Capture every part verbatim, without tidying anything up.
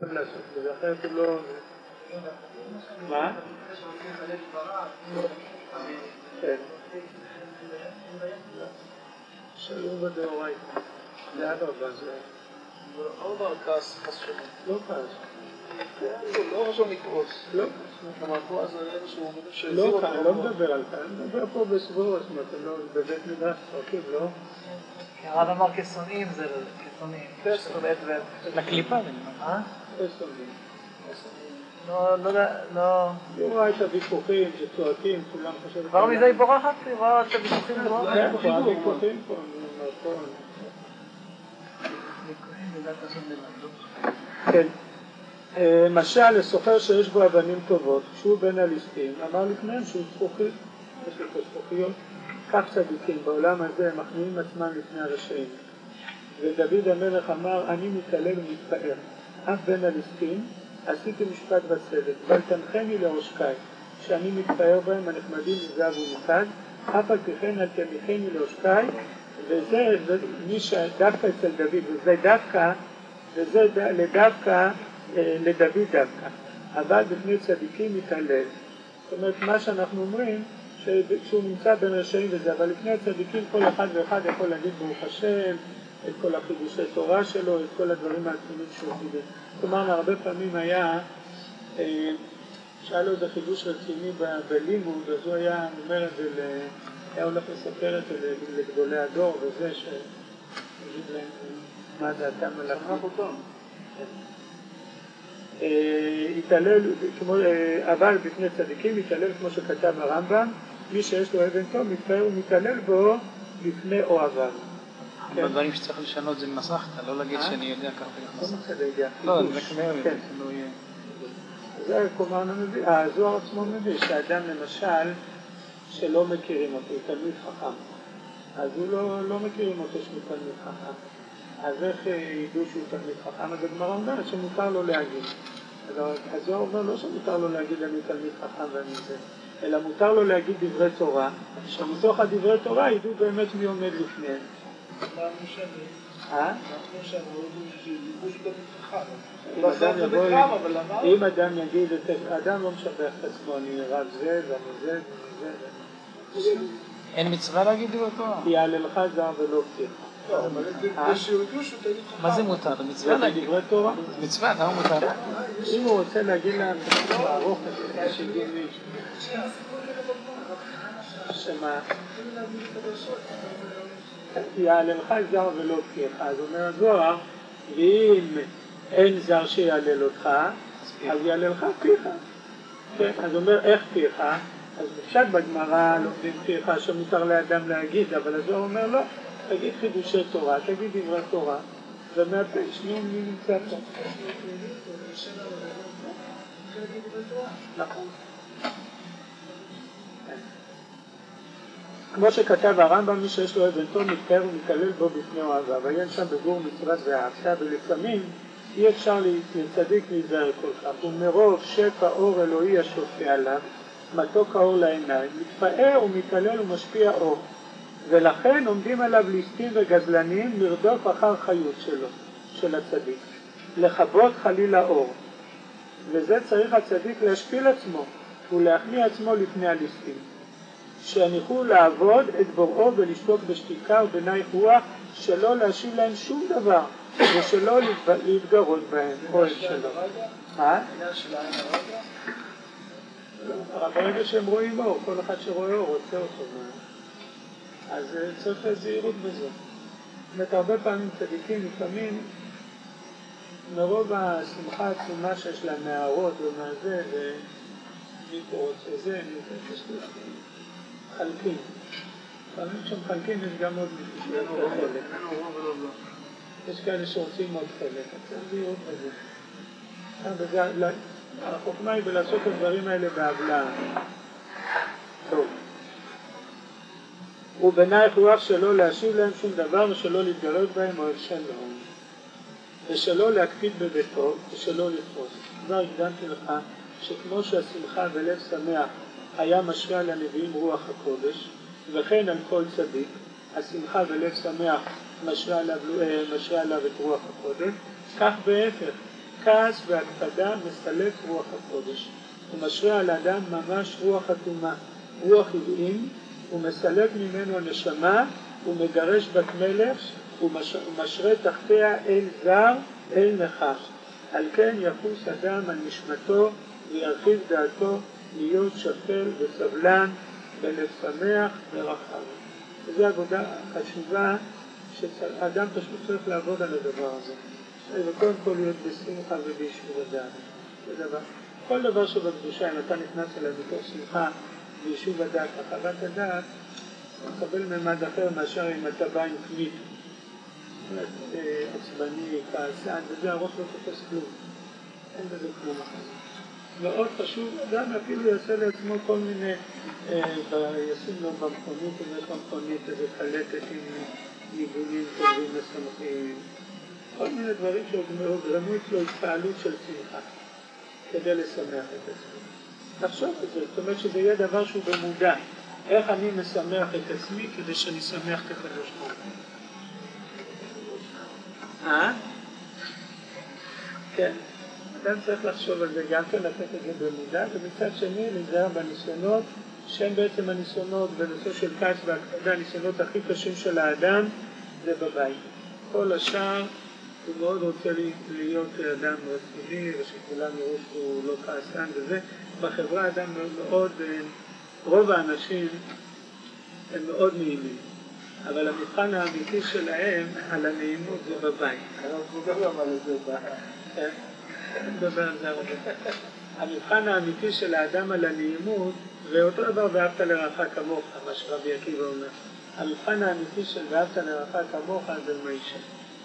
לעשות את זה, אחרת הוא לא... מה? כן. שלום בדאורייתא. זה אדרבה, זה... לא דבר כעס חס שלום. לא כעס. לא חשוב לקרוס. לא. כלומר, פה זה איזשהו... לא כאן, לא מדבר על כאן, מדבר פה בסבורות, זאת אומרת, בבית מדרש פרקים, לא? כי הרב אמר כשונאים זה כשונאים. כשונאים. לקליפה. אה? כשונאים. לא, לא, לא... היא רואה את הוויכוחים שצועקים, כולם חושבים... כבר מזה היא בורחת? היא רואה את הוויכוחים לבורחת? כן, פה הוויכוחים פה, אני אומר פה... כן. משל לסוחר שיש בו אבנים טובות, שהוא בין הליסטים, אמר לפניהם שהוא זכוכי, יש לו זכוכיות, כך צדיקים, בעולם הזה הם מחמיאים עצמם לפני הרשעים. ודוד המלך אמר, אני מתעלל ומתפאר, אף בין הליסטים, עשיתי משפט וצדק, אבל תנחני לעושקי, שאני מתפאר בהם הנחמדים מזהב ומתד, אף על פי כן אל תניחני לעושקי, וזה מי שדווקא אצל דוד, וזה דווקא, וזה לדווקא, לדוד דווקא, אבל בפני צדיקים מתעלל. זאת אומרת, מה שאנחנו אומרים, שהוא נמצא בין רשעים וזה, אבל לפני הצדיקים כל אחד ואחד יכול להגיד ברוך השם, את כל החידושי תורה שלו, את כל הדברים העצומים שהוא חידש. כלומר, הרבה פעמים היה, שהיה לו איזה חידוש רציני בלימוד, אז הוא היה אומר את זה, היה הולך לספר את זה לגדולי הדור, וזה שיגיד להם מה דעתם על החוק. יתעלל, אבל בפני צדיקים יתעלל כמו שכתב הרמב"ם, מי שיש לו אבן טוב מתפאר ומתעלל בו לפני אוהביו. בדברים שצריך לשנות זה מסכת, לא להגיד שאני יודע ככה מסכת. לא, זה כמר, זה לא יהיה. זה כלומר מביא, הזוהר עצמו מביא שאדם למשל שלא מכירים אותו, הוא תלמיד חכם, אז הוא לא, לא מכירים אותו שהוא תלמיד חכם, אז איך ידעו שהוא תלמיד חכם? אז הגמרא אומרת שמותר לו להגיד. הזוהר אומר לא שמותר לו להגיד אני תלמיד חכם ואני זה, אלא מותר לו להגיד דברי תורה, שמתוך הדברי תורה ידעו באמת מי עומד לפניהם. מה משנה? אה? מה משנה? הוא תלמיד חכם. אם אדם יגיד, אדם לא משבח את עצמו, אני רב זה ואני זה ואני זה. אין מצווה להגיד דברי תורה? יעללך זר ולא פתיחה. מה זה מותר? זה מצווה להגיד דברי תורה? זה מצווה, למה מותר? אם הוא רוצה להגיד להם לערוך את זה, שיגיד מישהו. שמה? יעללך זר ולא פתיחה. אז אומר הזוהר, ואם אין זר שיעלל אותך, אז יעללך פתיחה. אז אומר איך פתיחה? אז בפשט בגמרא לומדים פתיחה שמותר לאדם להגיד, אבל הזוהר אומר לא, תגיד חידושי תורה, תגיד דברי תורה, ומהפה שנייה מי נמצא פה. נכון. כמו שכתב הרמב"ם, מי שיש לו אבן טוב מתפאר ומתעלל בו בפני אוהביו, עיין שם בגור מצוות ואהבת, ולפעמים אי אפשר לצדיק להיזהר כל כך, ומרוב שפע אור אלוהי השופע עליו, מתוק האור לעיניים, מתפאר ומתעלל ומשפיע אור, ולכן עומדים עליו ליסטים וגזלנים לרדוף אחר חיות שלו, של הצדיק, לכבות חליל האור, וזה צריך הצדיק להשפיל עצמו ולהכניע עצמו לפני הליסטים, שיניחו לעבוד את בוראו ולשתוק בשתיקה ובנייח רוח, שלא להשיב להם שום דבר ושלא להתגרות בהם. אוהב שלו. מה? ברגע שהם רואים אור, כל אחד שרואה אור רוצה אותו, אז צריך זהירות בזה. זאת אומרת, הרבה פעמים צדיקים לפעמים מרוב השמחה העצומה שיש להם מהארות ומהזה ומקורות שזה, אני חושב חלקים. פעמים כשמחלקים יש גם עוד חלק. יש כאלה שרוצים עוד חלק, צריך זהירות בזה. החוכמה היא בלעשות את הדברים האלה בהבלעה. טוב. ובנייח רוח שלא להשיב להם שום דבר ושלא להתגלות בהם אוהב שלום. ושלא להקפיד בביתו ושלא לפרוס. כבר הקדמתי לך שכמו שהשמחה בלב שמח היה משרה על הנביאים רוח הקודש, וכן על כל צדיק, השמחה בלב שמח משרה עליו, משרה עליו את רוח הקודש, כך בהפך, כעס והקפדה מסלק רוח הקודש. הוא משרה על האדם ממש רוח אטומה, רוח עוועים, הוא מסלק ממנו הנשמה, הוא מגרש בת מלך, הוא משרה תחתיה אל זר, אל נחש. על כן יחוס אדם על נשמתו וירחיב דעתו להיות שפל וסבלן בלב שמח ורחב. וזו עבודה חשובה שאדם פשוט צריך לעבוד על הדבר הזה. וקודם כל להיות בשמחה וביישוב הדעת. זה דבר. כל דבר שבקדושה, אם אתה נכנס אליו בתוך שמחה ביישוב הדעת וחוות הדעת, הוא מקבל ממד אחר מאשר אם אתה בא עם כמית. עצבני, כעסן, וזה הראש לא תופס כלום. אין בזה כלום אחר. מאוד חשוב, אדם אפילו יעשה לעצמו כל מיני, ישים לו במכונית, אם יש במכונית איזה קלטת עם ניגונים טובים ושמחים, כל מיני דברים שגרמו אצלו התפעלות של שמחה, כדי לשמח את עצמי. תחשוב את זה, זאת אומרת שזה יהיה דבר שהוא במודע. איך אני משמח את עצמי כדי שאני שמח את הקדוש ברוך הוא. אה? כן. אדם צריך לחשוב על זה, גם כן לתת את זה במודע, ומצד שני להיזהר בניסיונות, שהם בעצם הניסיונות בנושא של כעס והקפדה, הניסיונות הכי קשים של האדם, זה בבית. כל השאר הוא מאוד רוצה להיות אדם רציני, ושכולם יראו שהוא לא כעסן וזה. בחברה אדם מאוד, רוב האנשים הם מאוד נעימים, אבל המבחן האמיתי שלהם על הנעימות זה בבית. אנחנו מדברים על זה בבית. נדבר על זה הרבה. המבחן האמיתי של האדם על הנעימות, ואותו דבר ואהבת לרעך כמוך, מה שרבי עקיבא אומר. המבחן האמיתי של ואהבת לרעך כמוך זה מיישה.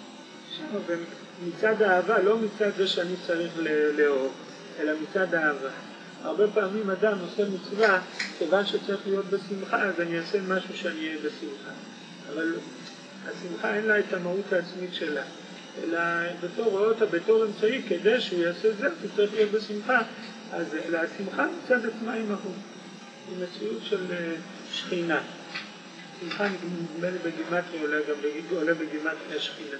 מצד האהבה, לא מצד זה שאני צריך לאהוב, אלא מצד האהבה. הרבה פעמים אדם עושה מצווה, כיוון שצריך להיות בשמחה, אז אני אעשה משהו שאני אהיה בשמחה. אבל השמחה אין לה את המהות העצמית שלה. אלא בתור רואה אותה בתור אמצעי, כדי שהוא יעשה זה, הוא צריך להיות בשמחה. אז השמחה מצד עצמה היא מהות. היא מציאות של שכינה. שמחה נדמה לי בגימטריה, עולה גם עולה בגימטריה שכינה.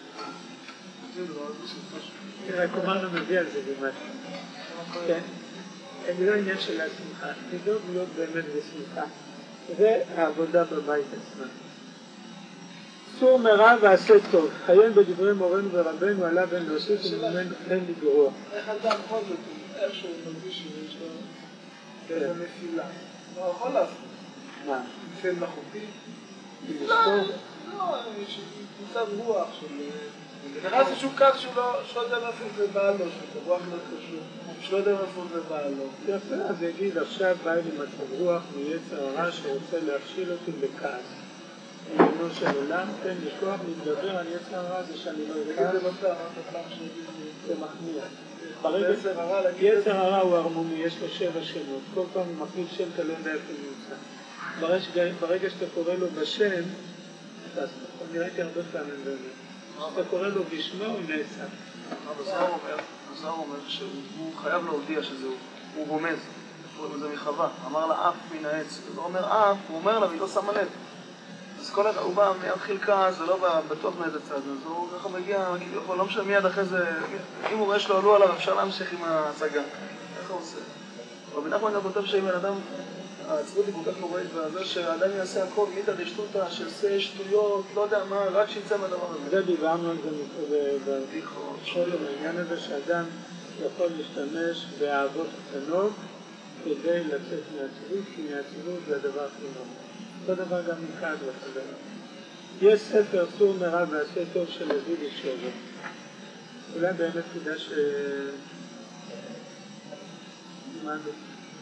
רק אמרנו מביא על זה גימטריה. כן? זה לא עניין של השמחה. לדאוג להיות באמת בשמחה. זה העבודה בבית עצמה. סור מרע ועשה טוב, חיין בדברי מורנו ורבנו עליו בין להוסיף וממנו אין לגרוע. איך אדם יכול זאת, איך שהוא מרגיש שיש לו איזה נפילה? לא יכול לעשות. מה? נפיל מלאכותי? לא, לא, יש מצב רוח של... נכנס איזשהו קו שהוא לא יודע מאיפה זה בא לו, שהוא רוח לא קשור, שהוא לא יודע מאיפה זה בא לו. יפה, אז יגיד עכשיו בא לי מצב רוח מיצר הרע שרוצה להכשיל אותי בכעס. עניינו של עולם, תן לי כוח להתגבר על יצר הרע זה שאני לא אכעס. תגיד זה מפתח, זה מחמיא. יצר הרע הוא הרמוני, יש לו שבע שמות. כל פעם הוא מחליף שם, אתה לא יודע איפה נמצא. ברגע שאתה קורא לו בשם, אני ראיתי הרבה פעמים בזה. כשאתה קורא לו בשמו, הוא נעשה. הזוהר אומר שהוא חייב להודיע שזהו, הוא רומז, זה מחווה, אמר לה אף מן העץ, הוא לא אומר אף, הוא אומר לה והיא לא שמה לב. אז כל אחד, הוא בא מתחיל כעס, זה לא בטוח מאיזה צד, אז הוא ככה מגיע, יכול, לא משנה מיד אחרי זה, אם הוא רואה שלו עלו עליו, אפשר להמשיך עם ההצגה. איך הוא עושה? רבי נחמן גם כותב שאם אדם, העצבות היא כל כך נוראית, וזה שהאדם יעשה הכל, מיתא דשטותא, שעושה שטויות, לא יודע מה, רק שיצא מהדבר הזה. זה דיברנו על זה בבדיחות. העניין הזה שאדם יכול להשתמש באהבות קטנות כדי לצאת מעצבות, כי מעצבות זה הדבר הכי נורא. אותו דבר גם מכאן וחזרה. יש ספר סור מרע ועשה טוב של לזידי שובר. אולי באמת כדאי ש... מה זה?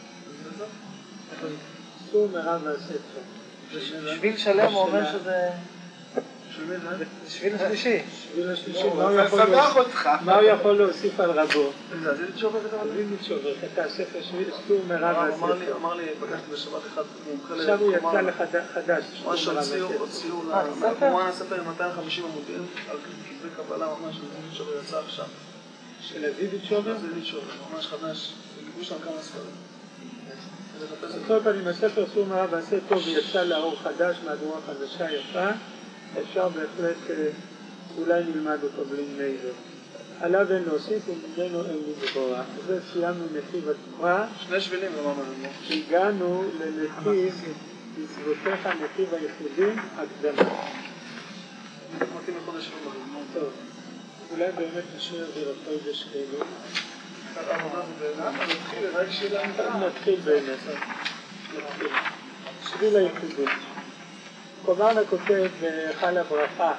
סור מרע ועשה טוב. שביל שלם הוא אומר שזה... זה שביל השלישי. שביל השלישי. מה הוא יכול להוסיף על רבו? זה זידי שובר כתב? זידי שובר כתב ספר שביל סור מרע ועשה טוב. אמר לי, פגשתי בשבת אחד מומחה... עכשיו הוא יצא לחדש. ממש הוציאו לכמובן הספר עם מאתיים וחמישים עמודים על כתבי קבלה ממש, זידי שובר יצא עכשיו. של הזידי שובר? זידי שובר, ממש חדש. גיבו שם כמה ספרים. בסוף אני הספר סור מרע ועשה טוב ויצא לאור חדש, מהדורה חדשה יפה. אפשר בהחלט, אולי נלמד אותו בלי נעבר. עליו אין להוסיף וממנו אין לגרוע. זה סיימנו נתיב התנועה. שני שבילים אמרנו. הגענו לנתיב מצוותיך נתיב הייחודים הקדמה. מתאים לחודש רמב"ם. טוב, אולי באמת נשאיר את זה לחודש כאילו. נתחיל, רק שאלה נתחיל. נתחיל באמת. שביל הייחודים. קומרנה כותב בחל הברכה,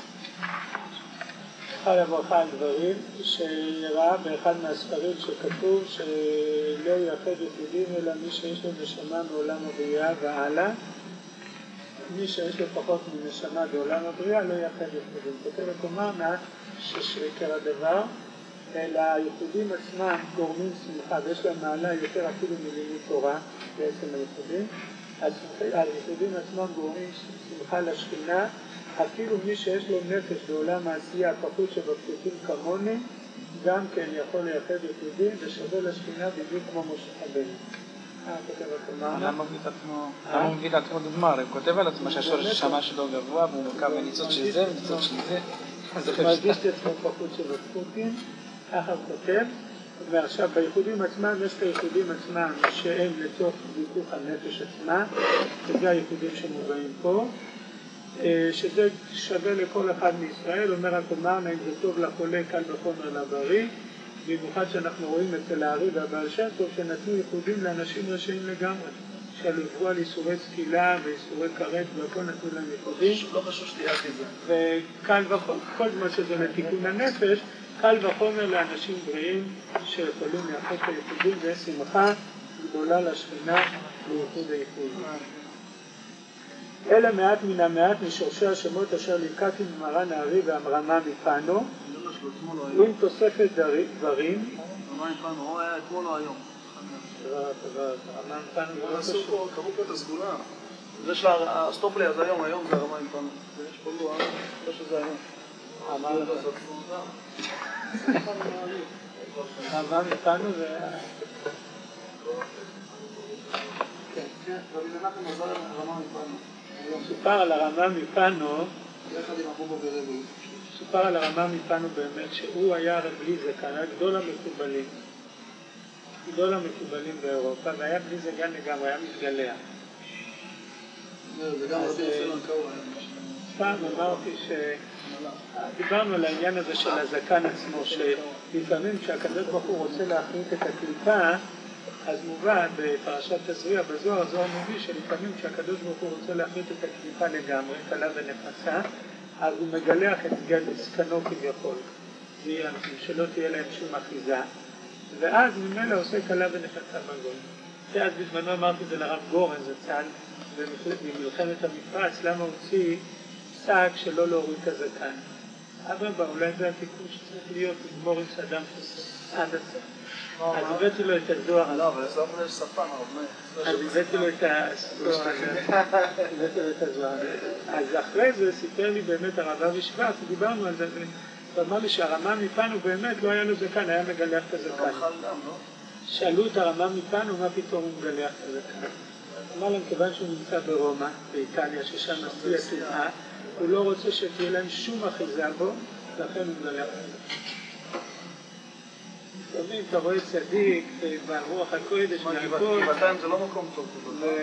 חל הברכה על דברים שראה באחד מהספרים שכתוב שלא יאחד יחידים אלא מי שיש לו נשמה מעולם הבריאה והלאה. מי שיש לו פחות מנשמה בעולם הבריאה לא יאחד יחידים. כותב הקומרנה ששקר הדבר, אלא הייחודים עצמם גורמים שמחה ויש להם מעלה יותר אפילו מלימוד תורה בעצם הייחודים. הייחודים עצמם גורמים שמחה לשכינה, אפילו מי שיש לו נפש בעולם העשייה הפחות שבפשוטים כמוני, גם כן יכול לייחד ייחודים ושווה לשכינה בדיוק כמו משה רבנו. אה, כותב הקומרנה. למה הוא מביא לעצמו דוגמה? הוא כותב על עצמו שהשורש השמה שלו גבוה והוא מורכב מניצות של זה וניצות של זה. הוא מרגיש את עצמו פחות שבפשוטים, ככה הוא כותב. ועכשיו בייחודים עצמם יש את הייחודים עצמם שהם לצורך ויכוח הנפש עצמה, שזה הייחודים שמובאים פה, שזה שווה לכל אחד מישראל. אומר הקומרנה, אם זה טוב לחולה קל וחומר לבריא, במיוחד שאנחנו רואים אצל הארי והבעל שם טוב שנתנו ייחודים לאנשים רשעים לגמרי, שלבוא על איסורי סקילה ואיסורי כרת והכל נתנו להם ייחודים. לא חשוב שתיארתי את זה. וקל וחומר, כל מה שזה לתיקון הנפש, קל וחומר לאנשים בריאים שיכולים לאחד את הייחודים ויש שמחה גדולה לשכינה לייחוד הייחוד. אלה מעט מן המעט משורשי השמות אשר לקחתי ממרן הארי והמרמה מפנו, עם תוספת דברים. רמה מפנו, הוא היה אתמול או היום? רמה מפנו הוא עשו פה, קראו פה את הסגולה. זה של הסטופלי, אז היום, היום זה הרמה מפנו. ויש פה לוח, לא שזה היום. רמה מפנו זה... סופר על הרמה מפנו, סופר על הרמה מפנו באמת שהוא היה בלי זקן, היה גדול המקובלים, גדול המקובלים באירופה, והיה בלי זקן לגמרי, היה מתגלע. זה גם רבי יוסלון קראו. פעם אמרתי שדיברנו על העניין הזה של הזקן עצמו, שלפעמים כשהקדוש ברוך הוא רוצה להחליט את הקליפה, אז מובן בפרשת תזריע בזוהר, זוהר מביא שלפעמים כשהקדוש ברוך הוא רוצה להחליט את הקליפה לגמרי, קלה ונפצה, אז הוא מגלח את זקנו כביכול, שלא תהיה להם שום אחיזה, ואז ממילא עושה קלה ונפצה בגול. אז בזמנו אמרתי זה לרב גורן, זה צד, במלחמת המפרץ, למה הוציא שק שלא להוריד את הזקן. אדרבה, אולי זה התיקון שצריך להיות לגמור עם סדם עד הסוף. אז הבאתי לו את הזוהר. לא, אבל אצלנו יש שפה, הרב. אז הבאתי לו את הזוהר. הבאתי לו את הזוהר. אז אחרי זה סיפר לי באמת הרב אבי שוורץ, דיברנו על זה, ואמר לי שהרמה מפנו באמת לא היה לו זקן, היה מגלח את הזקן. שאלו את הרמה מפנו מה פתאום הוא מגלח את הזקן. אמר להם, כיוון שהוא נמצא ברומא, באיטליה, ששם נשיא הטומאה, הוא לא רוצה שתהיה להם שום אחיזה בו, לכן הוא מגלח את זה. לפעמים אתה רואה צדיק, ברוח הקודש, מהכל. גבעתיים זה לא מקום טוב.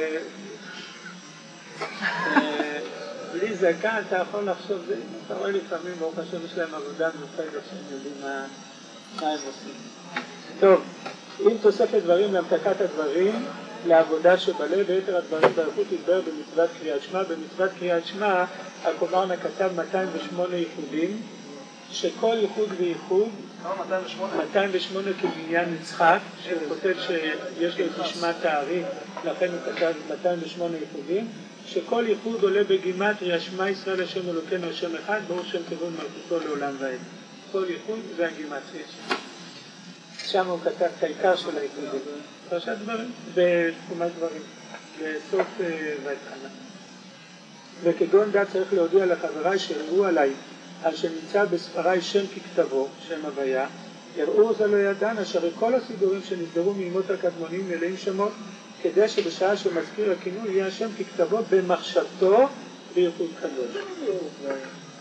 בלי זקן אתה יכול לחשוב, אתה רואה לפעמים, ברוך השם, יש להם עבודה מיוחדת שהם יודעים מה הם עושים. טוב, אם תוספת דברים להמתקת הדברים, לעבודה שבלב, ויתר הדברים באריכות יתבהר במצוות קריאת שמע. במצוות קריאת שמע, הקומרנה כתב מאתיים ושמונה ייחודים, שכל ייחוד וייחוד, מאתיים ושמונה? מאתיים ושמונה כמניין יצחק, שהוא כותב שיש לו את נשמת הארי, לכן הוא כתב מאתיים ושמונה ייחודים, שכל ייחוד עולה בגימטריה, שמע ישראל השם אלוקינו השם אחד, ברוך שם כבוד מלכותו לעולם ועד. כל ייחוד זה הגימטריה שלו. שם הוא כתב את העיקר של הייחודים. פרשת דברים, בתחומת דברים, בסוף ויתחנה. וכגון דעת צריך להודיע לחבריי שיראו עליי, על שנמצא בספריי שם ככתבו, שם הוויה, יראו זה לא ידען, אשר כל הסידורים שנסדרו מימות הקדמונים מלאים שמות, כדי שבשעה שמזכיר הכינוי יהיה השם ככתבו במחשבתו בייחוד קדוש.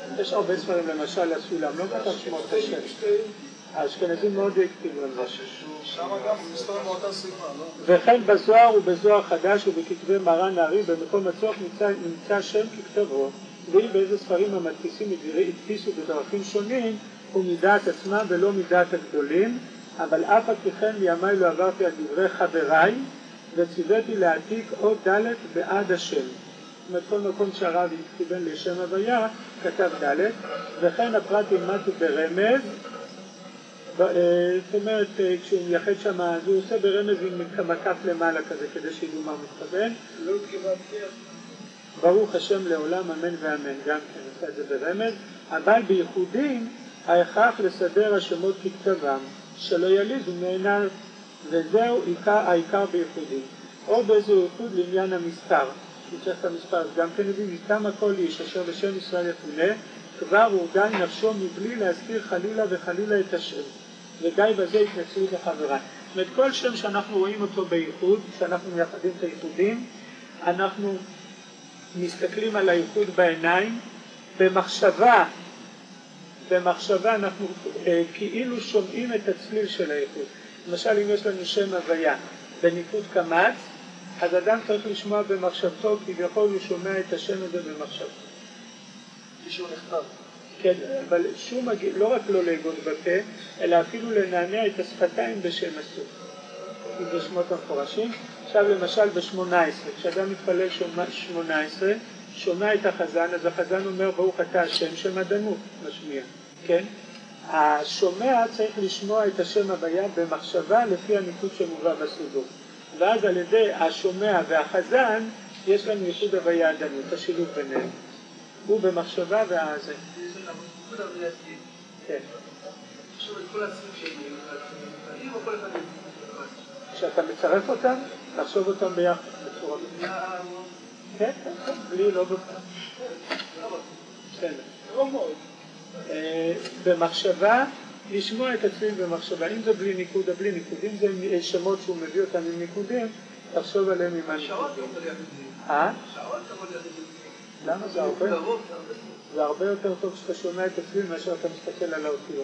יש הרבה ספרים, למשל הסולם, לא כתב שמות השם. האשכנזים מאוד הקפידו על זה. שם גם מסתובב מאותה סיבה, לא? וכן בזוהר ובזוהר חדש ובכתבי מרן הארי במקום הצורך נמצא, נמצא שם ככתבו, ואם באיזה ספרים המדפיסים הדפיסו בדרכים שונים הוא מדעת עצמם ולא מדעת הגדולים, אבל אף על פי כן מימיי לא עברתי על דברי חבריי וציוויתי להעתיק עוד ד' בעד השם. זאת אומרת, כל מקום שהרב התכוון לשם הוויה כתב ד', וכן הפרט ילמדתי ברמז. זאת אומרת, כשהוא מייחד שם, אז הוא עושה ברמז עם מקף למעלה כזה, כדי שידעו מה הוא מתכוון. לא התכוונתי. ברוך השם לעולם, אמן ואמן, גם כן עושה את זה ברמז. אבל בייחודים, ההכרח לסדר השמות ככתבם, שלא יליזו מעיניו, וזהו עיקר, העיקר בייחודים. או באיזו ייחוד לעניין המספר, שצריך את המספר, אז גם כן יודעים, איתם הכל איש אשר בשם ישראל יפונה, כבר הורגל נפשו מבלי להזכיר חלילה וחלילה את השם. וגיא בזה התנצלות לחברה. זאת אומרת, כל שם שאנחנו רואים אותו בייחוד, כשאנחנו מייחדים את הייחודים, אנחנו מסתכלים על הייחוד בעיניים, במחשבה, במחשבה אנחנו אה, כאילו שומעים את הצליל של הייחוד. למשל, אם יש לנו שם הוויה בניקוד קמץ, אז אדם צריך לשמוע במחשבתו, כביכול הוא שומע את השם הזה במחשבתו. מישהו נכתב. כן, אבל שום, לא רק לא להגות בפה, אלא אפילו לנענע את השפתיים בשם הסוף. אם זה שמות המפורשים. עכשיו למשל ב-שמונה עשרה, כשאדם מתפלל שמונה עשרה, שומע את החזן, אז החזן אומר ברוך אתה השם שם אדנות, משמיע, כן? השומע צריך לשמוע את השם הוויה במחשבה לפי הניקוד שמובא בסודות. ואז על ידי השומע והחזן יש לנו ייחוד הוויה אדנות, השילוב ביניהם. הוא במחשבה והזה. כן. כשאתה מצרף אותם, לחשוב אותם ביחד בצורה בצורה. כן, כן, כן, בלי לא בפעם. בסדר. במחשבה, לשמוע את הצליל במחשבה. אם זה בלי ניקוד או בלי ניקוד, אם זה שמות שהוא מביא אותם עם ניקודים, תחשוב עליהם עם הניקודים. אה? למה זה הרבה? זה הרבה יותר טוב שאתה שומע את הצליל מאשר אתה מסתכל על האותיות.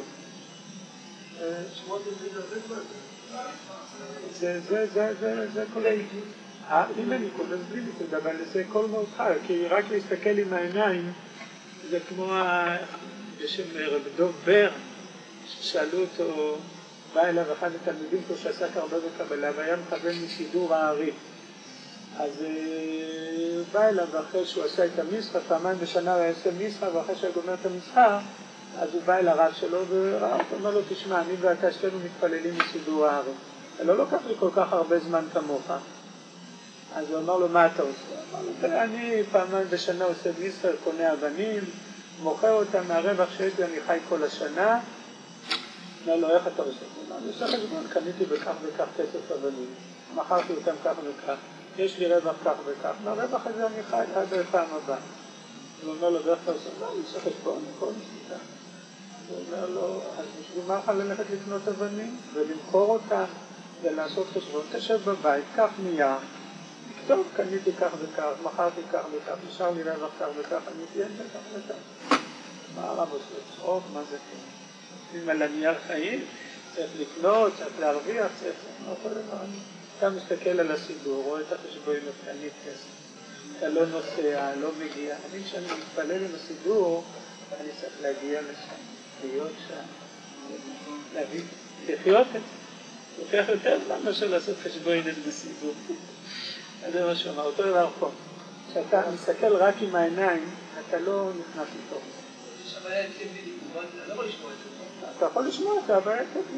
זה, זה, זה, זה, זה כל העיקוד. אם אין ניקוד, אז בלי ניקוד, אבל זה כל מהותך, כי רק להסתכל עם העיניים, זה כמו בשם רב דוב בר, ששאלו אותו, בא אליו אחד התלמידים פה שעסק הרבה בקבלה, והיה מכוון מסידור הארי. אז הוא בא אליו, ואחרי שהוא עשה את המסחר, פעמיים בשנה הוא עשה מסחר, ואחרי שהוא גומר את המסחר, אז הוא בא אל הרב שלו, והרב אומר לו, תשמע, אני ואתה שתינו מתפללים מסידור הארי. לא לוקח לי כל כך הרבה זמן כמוך. אז הוא אמר לו, מה אתה עושה? אמר לו, אני פעמיים בשנה עושה מסחר, קונה אבנים, מוכר אותם מהרווח שיש לי, אני חי כל השנה. אמר לו, איך אתה עושה? הוא אמר, אני עושה חשבון, קניתי בכך וכך כסף אבנים, מכרתי אותם כך וכך, יש לי רווח כך וכך, מהרווח הזה אני חי עד פעם הבאה. הוא אומר לו, ואיך אתה עושה? לא, אני עושה חשבון, הכל מספיק. הוא אומר לו, אז בשביל מה לך ללכת לקנות אבנים ולמכור אותם ולעשות חשבון? תשב בבית, קח נייר, טוב, קניתי כך וכך, מכרתי כך וכך, נשאר לי רווח כך וכך, אני תהיה כך וכך. מה הרב עושה? צחוק, מה זה כן? אם על הנייר חיים, צריך לקנות, צריך להרוויח, צריך... לא כל דבר. אתה מסתכל על הסידור, רואה את החשבון מפקנית כסף. אתה לא נוסע, לא מגיע. אני כשאני מתפלל עם הסידור, אני צריך להגיע לשם, להיות שם, להביא, לחיות את זה. לוקח יותר זמן מאשר לעשות חשבונת בסידור. זה מה שאומר, אותו דבר פה. כשאתה מסתכל רק עם העיניים, אתה לא נכנס לתוך זה. יש הבעיה כבלי, אתה לא יכול לשמוע את זה. אתה יכול לשמוע את זה, הבעיה כבלי.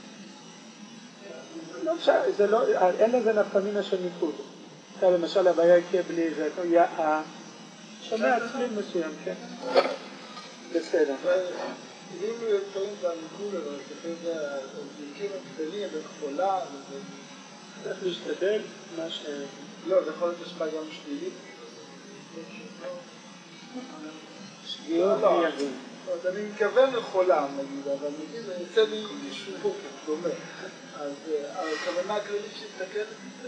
לא אפשר, זה לא, אין לזה נפקמינה של ניקוד. אתה למשל, הבעיה כבלי, זה היה שומע צליל מסוים, כן? בסדר. אם לפעמים זה הניקוד, אבל לפעמים זה ניקוד הקטנים, זה חולה, צריך להשתדל מה ש... לא, זה יכול להיות השפעה גם שלילית. שגיאות ויגון. אני מתכוון לחולה, נגיד, אבל נגיד, זה יצא לי איזשהו בוקר, דומה. אז הכוונה הכללית שתתקן את זה.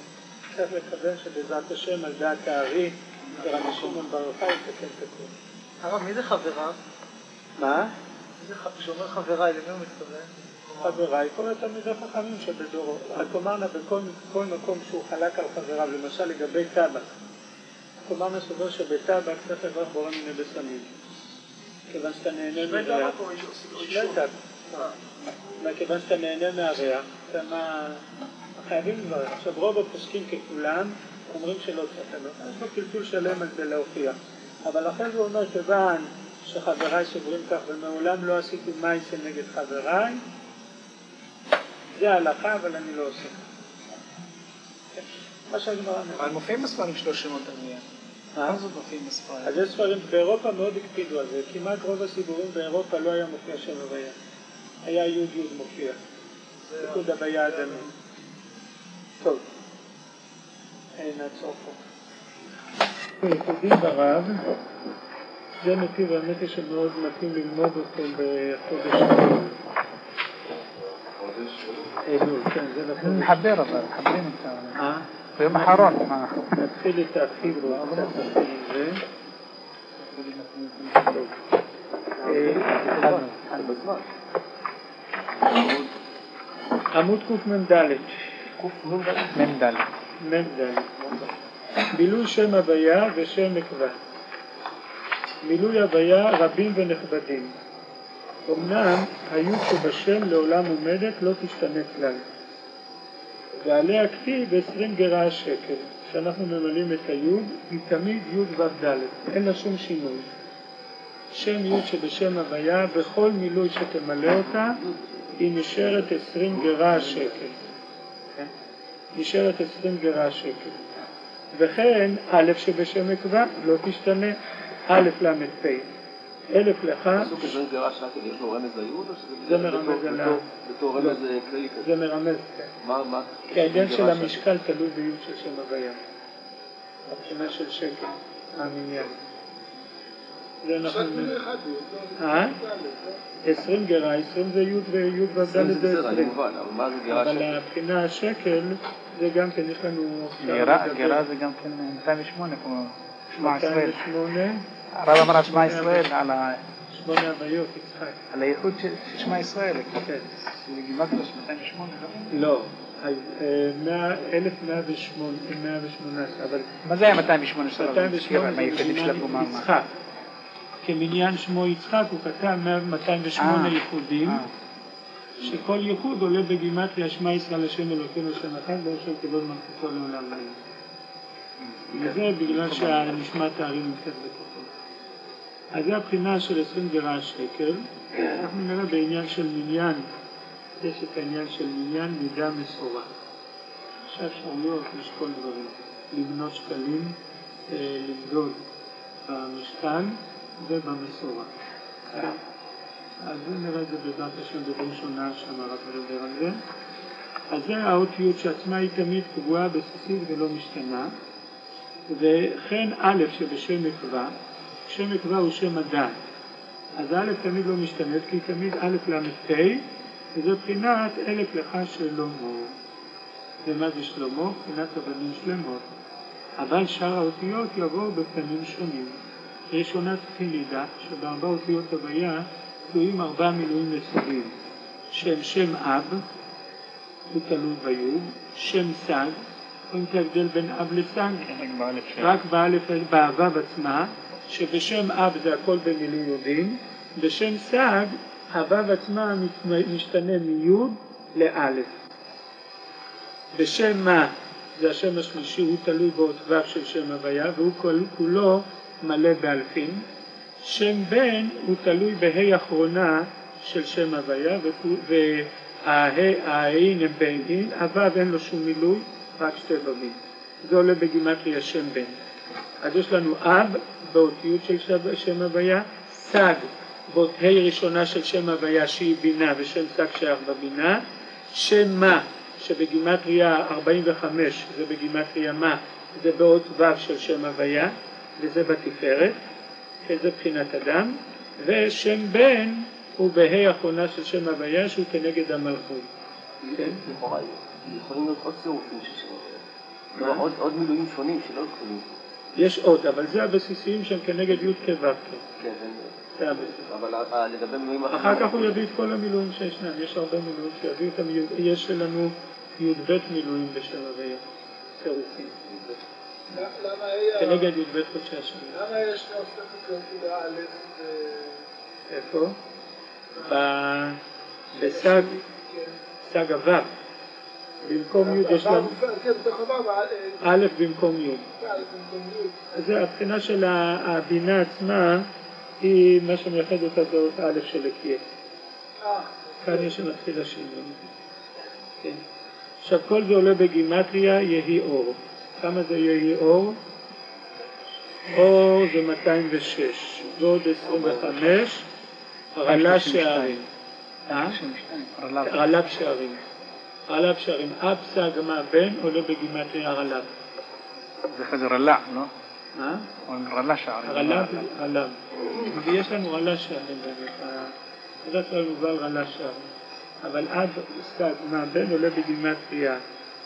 צריך לכוון שבעזרת השם על דעת הארי, ורבי שמעון בר יוחאי יתקן את הכל. הרב, מי זה חבריו? מה? כשאומר חבריי, למי הוא מתכוון? חבריי, כל התלמידי החכמים שבדורו. תאמרנה בכל מקום שהוא חלק על חבריו, למשל לגבי טבק. תאמרנה סובר שבטבק צריך לברך בורא מיני בסמים. כיוון שאתה נהנה מהריח. שווה טבק. כיוון שאתה נהנה מהריח, מה... חייבים לברך. עכשיו רוב הפוסקים ככולם אומרים שלא צריך לברך. יש לו קלקול שלם על זה להוכיח. אבל אחרי זה הוא אומר, כיוון שחבריי סוברים כך ומעולם לא עשיתי מייסה נגד חבריי, זה ההלכה, אבל אני לא עושה. מה שהגמרא אומר. אבל מופיעים בספרים שלוש שמות הוויה. מה זאת מופיעים בספרים? אז יש ספרים, באירופה מאוד הקפידו על זה. כמעט רוב הסיפורים באירופה לא היה מופיע שם הוויה. היה יוד יוד מופיע. נקוד הוויה אדמי. טוב. נעצור פה. ייחודים ברב. זה נתיב האמת היא שמאוד מתאים ללמוד אותו בחודש אלול. כן, זה נכון. נחבר אבל, נחברים את זה. אה? ביום האחרון. נתחיל את החיבור. עמוד קמ"ד. מ"ד. מ"ד. מילוי שם הוויה ושם נקבה. מילוי הוויה רבים ונכבדים. אמנם היוד שבשם לעולם עומדת לא תשתנה כלל. ועליה כתיב עשרים גרע שקל. כשאנחנו ממלאים את היוד, היא תמיד יוד וד', אין לה שום שינוי. שם יוד שבשם הוויה, בכל מילוי שתמלא אותה, היא נשארת עשרים גרע שקל. נשארת עשרים גרע שקל. וכן, א' שבשם נקבה לא תשתנה, א' למד פ'. אלף לך... עשו כזה גרע שקל, יש לו רמז ליוד או שזה מרמז על ה... בתור רמז כללי כזה? זה מרמז, כן. מה, מה? כי העניין של המשקל תלוי ביוד של שם הוויה. הבחינה של שקל, המניין. זה אנחנו... אה? עשרים גרע, עשרים זה יוד ויוד וד' זה עשרים. אבל הבחינה השקל זה גם כן, יש לנו... גרע זה גם כן מאתיים ושמונה כמו שמע ישראל. מאתיים ושמונה. הרב אמר שמע ישראל על ה... שמונה הוויות, יצחק. על הייחוד של שמע ישראל. כן. גימת לו מאתיים ושמונה, לא. אלף מאה ושמונה עשרה, אבל... מה זה היה מאתיים ושמונה עשרה? מאתיים ושמונה זה בגימטריית יצחק. כמניין שמו יצחק הוא כתב מאתיים ושמונה ייחודים, שכל ייחוד עולה בגימטריה שמע ישראל השם אלוקינו השם אחד, ואו של כבוד מלכותו לעולם ועד. וזה בגלל שהנשמת הערים נמצאת בתוכו. אז זה הבחינה של עשרים גרע שקל. אנחנו נראה בעניין של מניין, יש את העניין של מניין מידה מסורה. עכשיו שאומרות לשקול דברים, לבנות שקלים, למדוד במשקל ובמסורה. אז נראה את זה בבת השם בראשונה שהמערב מדבר על זה. אז זה האותיות שעצמה היא תמיד קבועה, בסיסית ולא משתנה. וכן א' שבשם נקבה, שם נקבה הוא שם הדעת. אז א' תמיד לא משתנת כי תמיד א' למד פ', וזה בחינת אלף לך שלמה. ומה זה שלמה? בחינת הבנים שלמות. אבל שאר האותיות יבואו בפנים שונים. ראשונה צריכים לדעת שבארבע אותיות הוויה תלויים ארבע מילואים יסודיים. שם שם אב, הוא תלוי ביוד, שם סג, רואים את ההבדל בין אב לסג, רק באלף באבב עצמה, שבשם אב זה הכל במילוי יודים, בשם סג, אבב עצמה משתנה מיוד לאלף. בשם מה, זה השם השלישי, הוא תלוי באות ו' של שם הוויה, והוא כולו מלא באלפים. שם בן הוא תלוי בהי אחרונה של שם הוויה, וההין הם בהין, הו' אין לו שום מילוי, רק שתי ו'ים. זה עולה בגימטריה שם בן. אז יש לנו אב באותיות של שם הוויה, סג באות ה' ראשונה של שם הוויה שהיא בינה ושם סג שייך בבינה, שם מה שבגימטריה ארבעים וחמש זה בגימטריה מה, זה באות ו' של שם הוויה וזה בתפארת, זה בחינת אדם, ושם בן הוא בה' האחרונה של שם הוויה שהוא כנגד המלכות. יכולים להיות עוד צירופים של שם הוויה, עוד מילואים שונים שלא יכולים. יש עוד, אבל זה הבסיסיים שהם כנגד י' כו' כן. כן, זה הבסיס. אבל לגבי מילואים אחרים... אחר כך הוא יביא את כל המילואים שישנם, יש הרבה מילואים שיביא אותם, יש לנו י"ב מילואים בשם הוויה, צירופים. כנגד י"ב חודשי השנה. למה יש נוספת לנקודה א' איפה? בסג, סג הו'. במקום י' יש לנו א' במקום י'. אז הבחינה של הבינה עצמה היא מה שמייחד אותה זאת א' של הקיה. כאן יש מתחיל השינוי. עכשיו כל זה עולה בגימטריה יהי אור. כמה זה יהי אור? אור זה מאתיים ושש ועוד עשרים וחמש רל"ב שערים. רל"ב שערים. רל"ב שערים. אב סג מה בן עולה בגימטריה רל"ב. זה חזר רל"ב, לא? מה? רל"ב שערים. רל"ב, רל"ב. ויש לנו רל"ב שערים באמת. זה כבר מובל רל"ב שערים. אבל אב סג מה בן עולה בגימטריה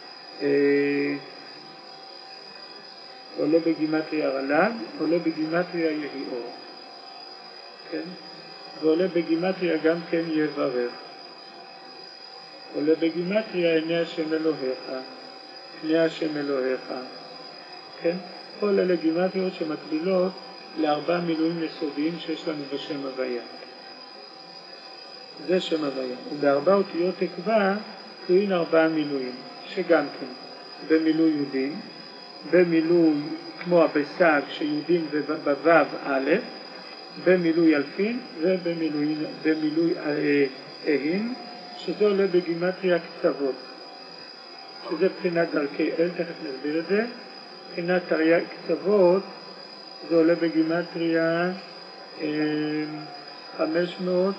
עולה בגימטריה רל"ב, עולה בגימטריה יהי אור. כן? ועולה בגימטריה גם כן יברך. עולה בגימטריה עיני השם אלוהיך, פני השם אלוהיך. כן? כל אלה גימטריות שמקבילות לארבע מילואים יסודיים שיש לנו בשם הוויה. זה שם הוויה. ובארבע אותיות תקווה תלויים ארבעה מילואים, שגם כן במילוי יהודים, במילוי כמו הבסג שיהודים ובוו א', במילוי אלפין ובמילוי אהין, שזה עולה בגימטריה קצוות, שזה בחינת דרכי אל, תכף נסביר את זה. בחינת תרי"ג קצוות זה עולה בגימטריה חמש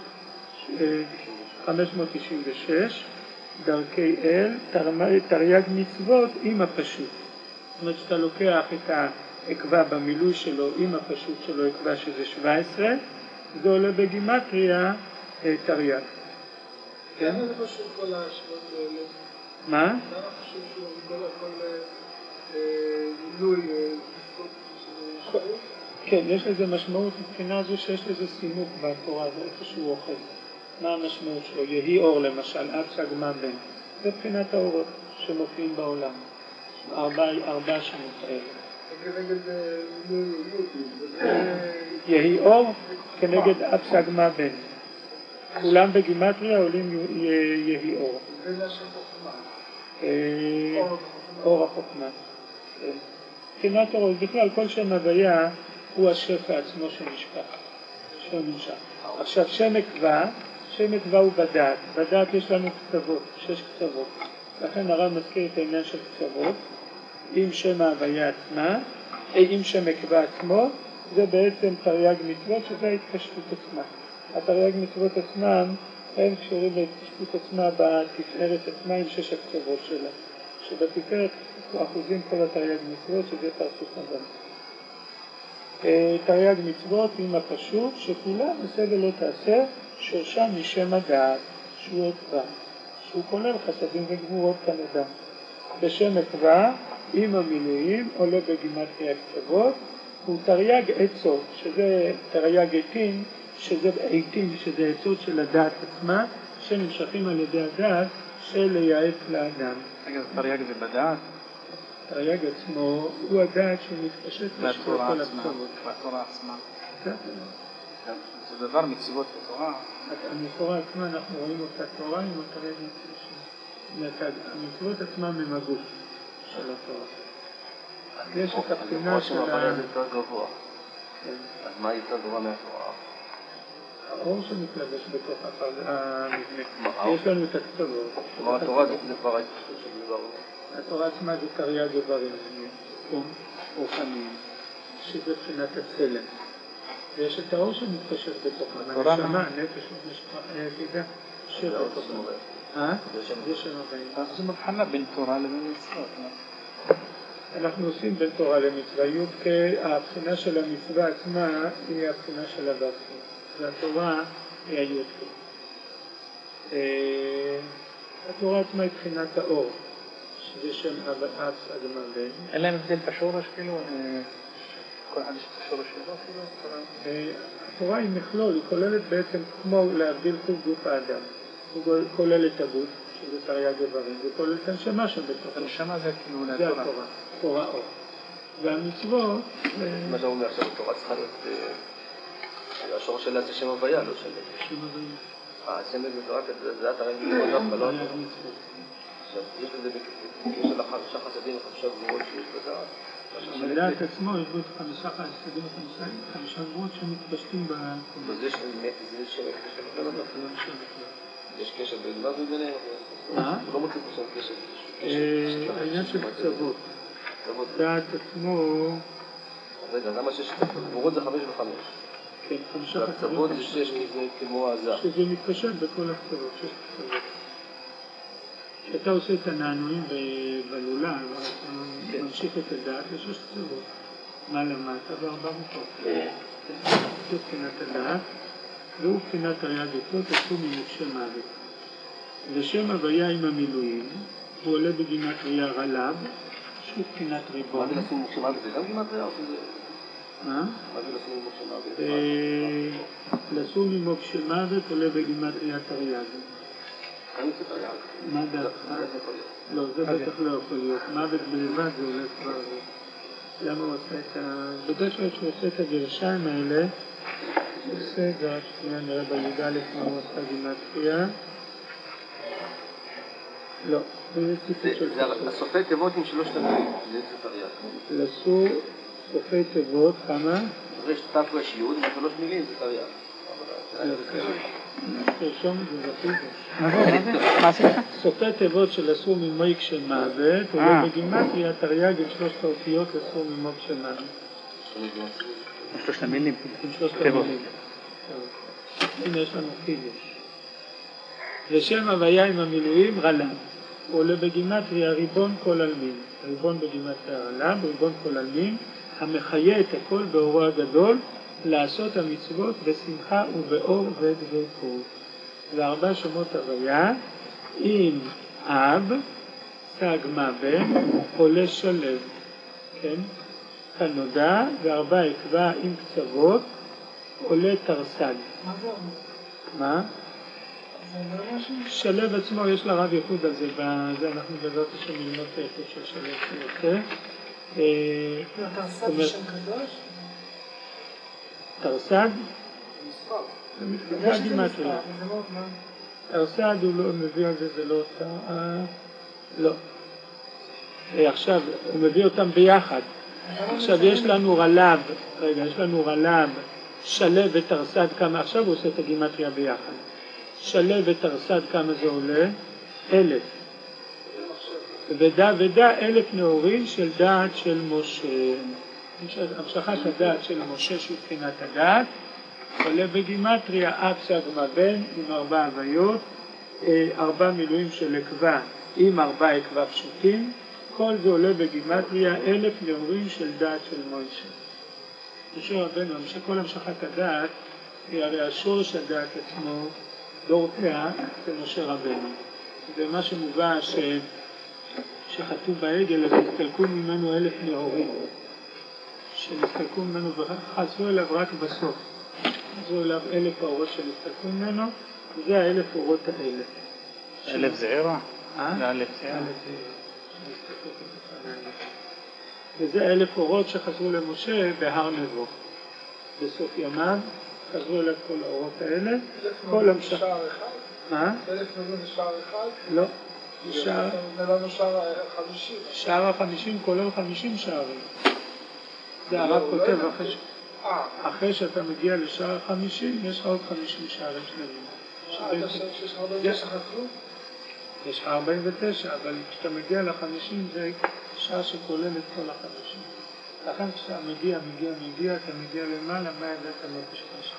מאות תשעים ושש, דרכי אל, תרי"ג מצוות עם הפשוט. זאת אומרת שאתה לוקח את העקבה במילוי שלו עם הפשוט שלו, עקבה שזה שבע עשרה, זה עולה בגימטריה תרי"ג. כן? למה זה חשוב כל השמות האלה? מה? למה חשוב שהוא כל מילוי משמעות? כן, יש לזה משמעות מבחינה זו שיש לזה סימוק בתורה, זה איפשהו אוכל. מה המשמעות שלו? יהי אור למשל, אב סג מה בן. זה בחינת האורות שמופיעים בעולם. ארבע, ארבע שמות האלה. כנגד מילוי יהי אור כנגד אב סג מה בן. כולם בגימטריה עולים יהי אור. זה השם חוכמה. אור החוכמה. בחינת אור, בכלל כל שם הוויה הוא השפע עצמו שנשפך, שנמשך. עכשיו שם עקבה, שם עקבה הוא בדעת. בדעת יש לנו קצוות, שש קצוות. לכן הרב מזכיר את העניין של קצוות. עם שם ההוויה עצמה, עם שם עקבה עצמו, זה בעצם תרי"ג מצוות, שזה ההתפשטות עצמה. התרי"ג מצוות עצמם הם קשורים להתפשטות עצמה בתפארת עצמה עם שש הקצוות שלה. שבתפארת אחוזים כל התרי"ג מצוות, שזה פרצוף אדם. תרי"ג מצוות עם הפשוט, שכולם עשה ולא תעשה, שורשם משם הדעת, שהוא עקבה, שהוא כולל חסדים וגבורות כנדע. בשם עקבה, עם המילואים, עולה בגימטריה קצוות, הוא תרי"ג עצות, שזה תרי"ג עתים, שזה עתים, שזה עצות של הדעת עצמה, שנמשכים על ידי הדעת של לייעץ לאדם. רגע, אז תרי"ג זה בדעת? תרי"ג עצמו הוא הדעת שמתפשט לשקול כל הקצוות. והתורה עצמה. כן. זה דבר מצוות בתורה. התורה עצמה, אנחנו רואים אותה תורה עם התרי"ג מצוות. המצוות עצמם הם הגוף של התורה. יש את הבחינה של ה... זה יותר גבוה. אז מה יותר גבוה מהתורה? האור שמתלבש בתוך המבנה. יש לנו את הקצוות. כלומר התורה זה כבר ההתפשטות של דבר. התורה עצמה זה תרי"ג איברים, רוחניים, שזה בחינת הצלם. ויש את האור שמתפשט בתוכה, הנשמה, נפש ונשמה, שבע תורה. אה? זה שם הבאים. זה מבחנה בין תורה לבין מצוות. אנחנו עושים בין תורה למצווה. הבחינה של המצווה עצמה היא הבחינה של הבבחין. והתורה היא היודקה. התורה עצמה היא בחינת האור, שזה שם אב סג מה בן. אין להם הבדל בשורש כאילו? כל אחד יש את השורש שלו, כאילו? התורה היא מכלול, היא כוללת בעצם כמו להבדיל חוג גוף האדם. הוא כולל את הגוף, שזה תרי"ג איברים, וכולל את הנשמה שם בתוכו. הנשמה זה כאילו זה התורה, תורה אור. והמצוות... מה שאתה אומר עכשיו, התורה צריכה להיות... השורש שלה זה שם הוויה, לא שם. שם הוויה. השם בתורה, זה התרי"ג איברים, לא? עכשיו, יש לזה בקשר לחמישה חסדים וחמישה גבורות שיש בדעת. בדעת עצמו יש בו את חמישה חסדים וחמישה גבורות שמתפשטים ב... זה שם קשר בכלל? יש קשר בין מה וביניהם? מה? לא מוצא פה שם קשר. העניין של קצוות. דעת עצמו... רגע, למה שש גבורות זה חמש וחמש? כן, חמישה חסדים. והקצוות זה שש כי זה כמו עזה. שזה מתפשט בכל הקצוות, שש קצוות. כשאתה עושה את הנענועים בלולה, אתה ממשיך את הדעת לשש קצוות. מה למטה? וארבע רוחות. זה בחינת הדעת, והוא בחינת תרי"ג עצות, עשו ממוקשי מוות. ושם הוויה עם המילואים, הוא עולה בגימטריה רל"ב, שהוא בחינת ריבון. מה זה לשים ממוקשי מוות? זה גם גימטריה או שזה... מה? מה זה לשים ממוקשי מוות? לסור ממוקשי מוות עולה בגימטריה תרי"ג. מה דעתך? לא, זה בטח לא יכול להיות. מוות בלבד זה עולה כבר... למה הוא עושה את ה... בדרך כלל שהוא עושה את הגרשיים האלה, הוא עושה את זה, רק שנייה נראה בי"א מה הוא עושה גימטריה. לא, זה ציטוט של... זה הסופי תיבות עם שלושת המילים, זה תרי"ג. לסור סופי תיבות, כמה? זה ת' רש י' עם שלוש מילים, זה תרי"ג. תרשום את זה בפיזו. מה זה? סופי תיבות של אסור ממוי כשמוות, עולה בגימטריה תרי"ג עם שלושת האותיות אסור ממוי כשמוות. שלושת המילים. עם שלושת המילים. הנה יש לנו חידוש. ושם הוויה עם המילואים רל"ב. הוא עולה בגימטריה ריבון כל עלמין. ריבון בגימטריה רל"ב, ריבון כל עלמין, המחיה את הכל באורו הגדול, לעשות המצוות בשמחה ובאור ודבקות. וארבע שמות הוויה, עם אב, סג בן, עולה שלב, כן? כנודע, וארבע עקבה עם קצוות, עולה תרסד. מה זה אומר? מה? זה אומר משהו? שלב עצמו, יש לה רב ייחוד על זה, בזה אנחנו בעזרת השם ללמוד את האיחוד של שלב שיוצא. תרסד בשם קדוש? תרסד? מספר. זה מתקדש גימטריה. תרסד הוא לא מביא על זה, זה לא אותה... לא. עכשיו, הוא מביא אותם ביחד. עכשיו יש לנו רל"ב, רגע, יש לנו רל"ב, שלב ותרסד כמה, עכשיו הוא עושה את הגימטריה ביחד. שלב ותרסד כמה זה עולה? אלף. ודע ודע אלף נאורים של דעת של משה. המשכת הדעת של משה שהוא בחינת הדעת, עולה בגימטריה אב סגמה בן עם ארבע הוויות, ארבע מילואים של עקבה עם ארבע עקבה פשוטים, כל זה עולה בגימטריה אלף נאורים של דעת של משה. משה רבנו, כל המשכת הדעת, הרי השורש הדעת עצמו, דור פאה, זה משה רבנו. ומה שמובא ש... שחטאו בעגל, אז הסתלקו ממנו אלף נאורים. שנסתלקו ממנו וחזרו אליו רק בסוף. חזרו אליו אלף האורות שנסתלקו ממנו, וזה האלף אורות האלה. אלף זה ערה? אה? זה אלף זה ערה. וזה אלף אורות שחזרו למשה בהר נבו. בסוף ימיו חזרו אליו כל האורות האלה. כל המשך... שער אחד? מה? אלף נבוא זה שער אחד? לא. שער... זה לנו שער חמישים. שער החמישים כולל חמישים שערים. זה הרב כותב אחרי ש... אחרי שאתה מגיע לשער החמישים, יש לך עוד חמישים שערים שלמים. אה, אתה חושב שיש לך ארבעים ותשע חזרו? יש לך ארבעים ותשע, אבל כשאתה מגיע לחמישים זה שער שכולל את כל החמישים. לכן כשאתה מגיע, מגיע, מגיע, אתה מגיע למעלה, מה הבאת נפש חמישה?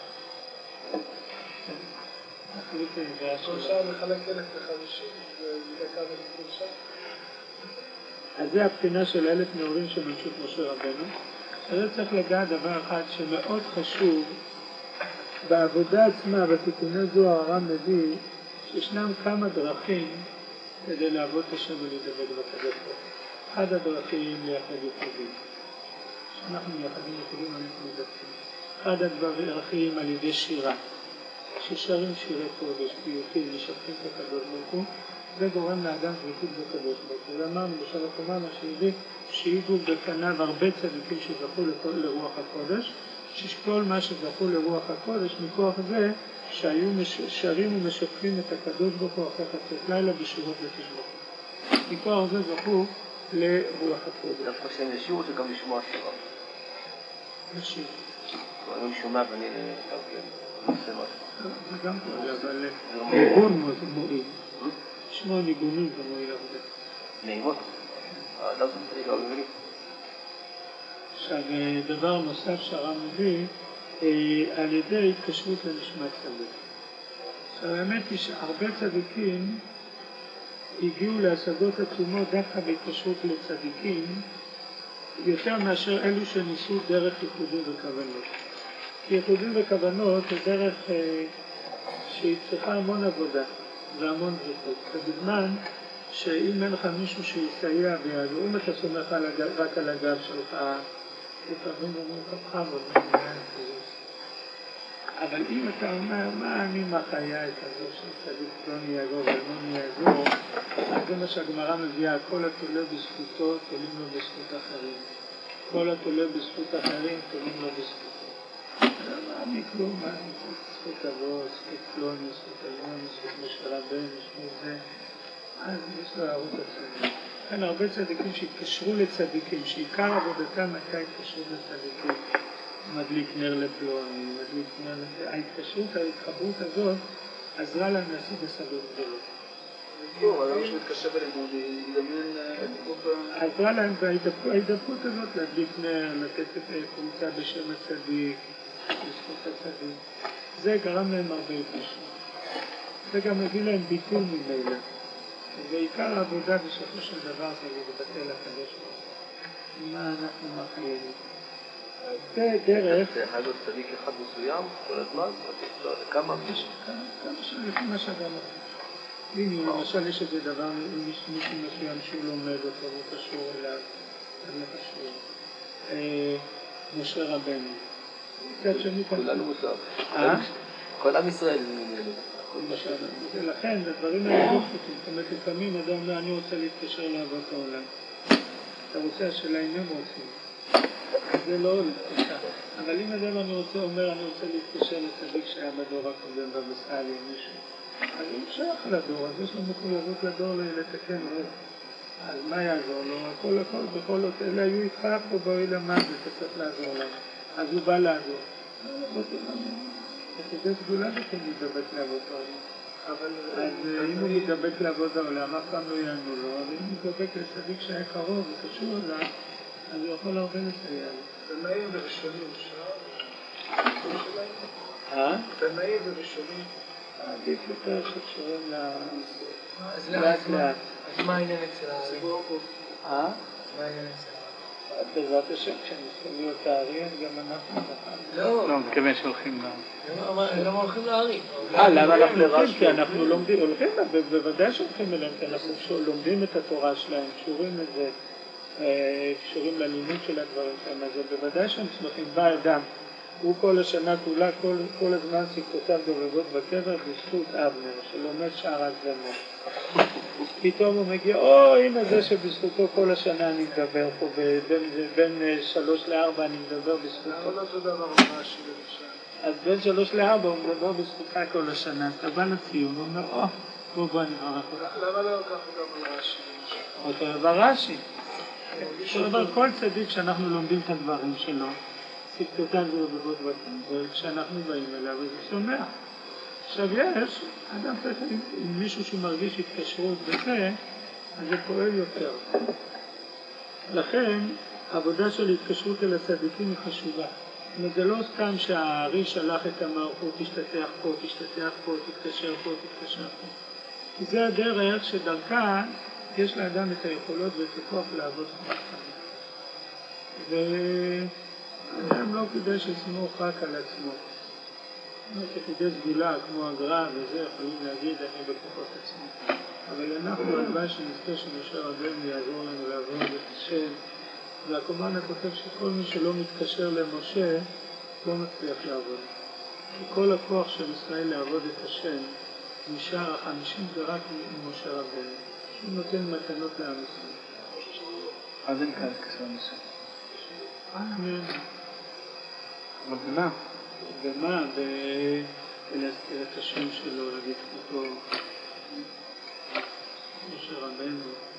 כל שער מחלק אלף וחמישים, זה דקה ולכל שער. אז זה הבחינה של אלף נאורים שממשיך משה רבנו. אז צריך לגעת דבר אחד שמאוד חשוב בעבודה עצמה, בתיקוני זוהר הר"ן מביא שישנם כמה דרכים כדי לעבוד את השם ולהתאבד בקדוש ברוך הוא. אחד הדרכים ליחד יחידים, שאנחנו מייחדים לכלים המתמודדים. אחד הדברים על ידי שירה, ששרים שירי קודש, פיוטים, משבחים את הקדוש ברוך הוא, זה גורם לאדם דבקות בקדוש ברוך הוא. ואמרנו בשלב הקומה שהביא שהיגו בפניו הרבה צדיקים שזכו לרוח הקודש, שכל מה שזכו לרוח הקודש מכוח זה שהיו שרים ומשבחים את הקדוש ברוך הוא אחרי חצות לילה בשירות לתשבחות. מכוח זה זכו לרוח הקודש. דווקא שהם ישירו שגם לשמוע שירה. ישיר. אני שומע ואני גם כן עושה משהו. זה גם קורה, אבל ניגון מועיל. לשמוע ניגונים זה מועיל הרבה. נעימות? לא זה צריך לא מבין. עכשיו, דבר נוסף שהר"ם מביא, על ידי התקשרות לנשמת צדיק. עכשיו, האמת היא שהרבה צדיקים הגיעו להשגות עצומות דווקא בהתקשרות לצדיקים, יותר מאשר אלו שניסו דרך ייחודים וכוונות. כי ייחודים וכוונות זה דרך אה, שהיא צריכה המון עבודה והמון דרכות. בזמן שאם אין לך מישהו שיסייע ויעזור, אם אתה סומך על הגב, רק על הגב שלך, לפעמים אומרים לך חמוד, אבל אם אתה אומר, מה אני מחיה את הזו של צדיק פלוני יעזור ואלמוני יעזור, אז זה מה שהגמרא מביאה, כל התולה בזכותו תולים לו בזכות אחרים. כל התולה בזכות אחרים תולים לו בזכותו. מה אני כלום, מה אני צריך זכות אבות, זכות פלוני, זכות אלמוני, זכות משה רבנו, זכות זה. אז יש לו הערות עצמי. כאן הרבה צדיקים שהתקשרו לצדיקים, שעיקר עבודתם הייתה התקשרות לצדיקים. מדליק נר לפלוני, מדליק נר לפלוני. ההתקשרות, ההתחברות הזאת עזרה להם להשיג השגות גדולות. טוב, אבל מי שמתקשר בלימוד ידמיין עזרה להם בהידבקות הזאת להדליק נר, לתת קבוצה בשם הצדיק, בזכות הצדיק. זה גרם להם הרבה התקשרות. זה גם מביא להם ביטול ממילא. ועיקר העבודה בסופו של דבר זה לבטל הקדוש ברוך הוא. מה אנחנו מחייבים? זה דרך... זה יכול להיות צדיק אחד מסוים כל הזמן? כמה? כמה שלפי מה שאדם אומר. אם למשל יש איזה דבר, אם יש מישהו מסוים שהוא לומד אותו, הוא קשור אליו, אני קשור. משה רבנו. כולנו מוסר. אה? כל עם ישראל. ולכן, הדברים האלה לא פשוטים. זאת אומרת, לפעמים אדם אומר, אני רוצה להתקשר לאהבת העולם. אתה רוצה, השאלה אם הם רוצים. זה לא להתקשר. אבל אם אדם אני רוצה, אומר, אני רוצה להתקשר לצדיק שהיה בדור הקודם בבסעלי עם מישהו. אז הוא שייך לדור, אז יש לו מחויבות לדור לתקן רב. אז מה יעזור לו? הכל הכל, בכל עוד אלה היו איתך פה באוי למד, אתה צריך לעזור לנו. אז הוא בא לעזור. זה סגולה וכן מתדבק לעבוד העולם. אז אם הוא מתדבק לעבוד העולם, אף פעם לא יענו לו, אבל אם הוא מתדבק לצדיק שהיה קרוב וקשור אליו, אז הוא יכול הרבה לסייע לו. תנאים וראשונים אפשר? אה? תנאים וראשונים. עדיף יותר שקשורים לאט לאט. אז מה העניין אצל הסיבור פה? אה? מה העניין אצל בעזרת השם, כשהם צריכים להיות האריה, גם אנחנו נוכל. לא. לא, מתכוון שהולכים ל... למה הולכים להרים? אה, למה אנחנו הולכים? כי אנחנו לומדים, הולכים, בוודאי שהולכים אליהם, כי אנחנו לומדים את התורה שלהם, קשורים לזה, קשורים ללימוד של הדברים שלהם, אז בוודאי שהם שמחים. בא אדם, הוא כל השנה כולה, כל, כל הזמן סיפותיו דובבות בקבר בזכות אבנר, שלומד שער הזמר. פתאום הוא מגיע, או הנה זה שבזכותו כל השנה אני מדבר פה, בין, בין שלוש לארבע אני מדבר בזכותו. למה לא אותו דבר רש"י למשל? אז בין שלוש לארבע הוא מדבר בזכותך כל השנה, אתה בא לציון, הוא אומר, או, בוא בוא אני מברך אותך. למה לא לקחנו גם על רש"י למשל? אותו דבר רש"י. כל צדיק שאנחנו לומדים את הדברים שלו, סיפתותיו דובבות בקבר, וכשאנחנו באים אליו, אז הוא שומע. עכשיו יש, אדם צריך, עם מישהו שמרגיש התקשרות בזה, אז זה פועל יותר. לכן, העבודה של התקשרות אל הצדיקים היא חשובה. זאת אומרת, זה לא סתם שהארי שלח את המערכות, תשתתח פה, תשתתח פה, תתקשר פה, תתקשר פה. כי זה הדרך שדרכה יש לאדם את היכולות ואת הכוח לעבוד חמאסתם. ואדם לא כדאי שיסמוך רק על עצמו. כדי סגולה כמו הגר"א וזה יכולים להגיד אני בכוחות עצמי. אבל אנחנו הלוואי שנזכה שמשה רבנו יעזור לנו לעבוד את השם והקומן כותב שכל מי שלא מתקשר למשה לא מצליח לעבוד. כי כל הכוח של ישראל לעבוד את השם נשאר החמישים זה רק עם משה רבנו. הוא נותן מתנות לעם ישראל. אז זה נקרא להתקשר למשה. אמן. אבל במה? במה? ולהזכיר את השם שלו, להגיד אותו משה רבנו.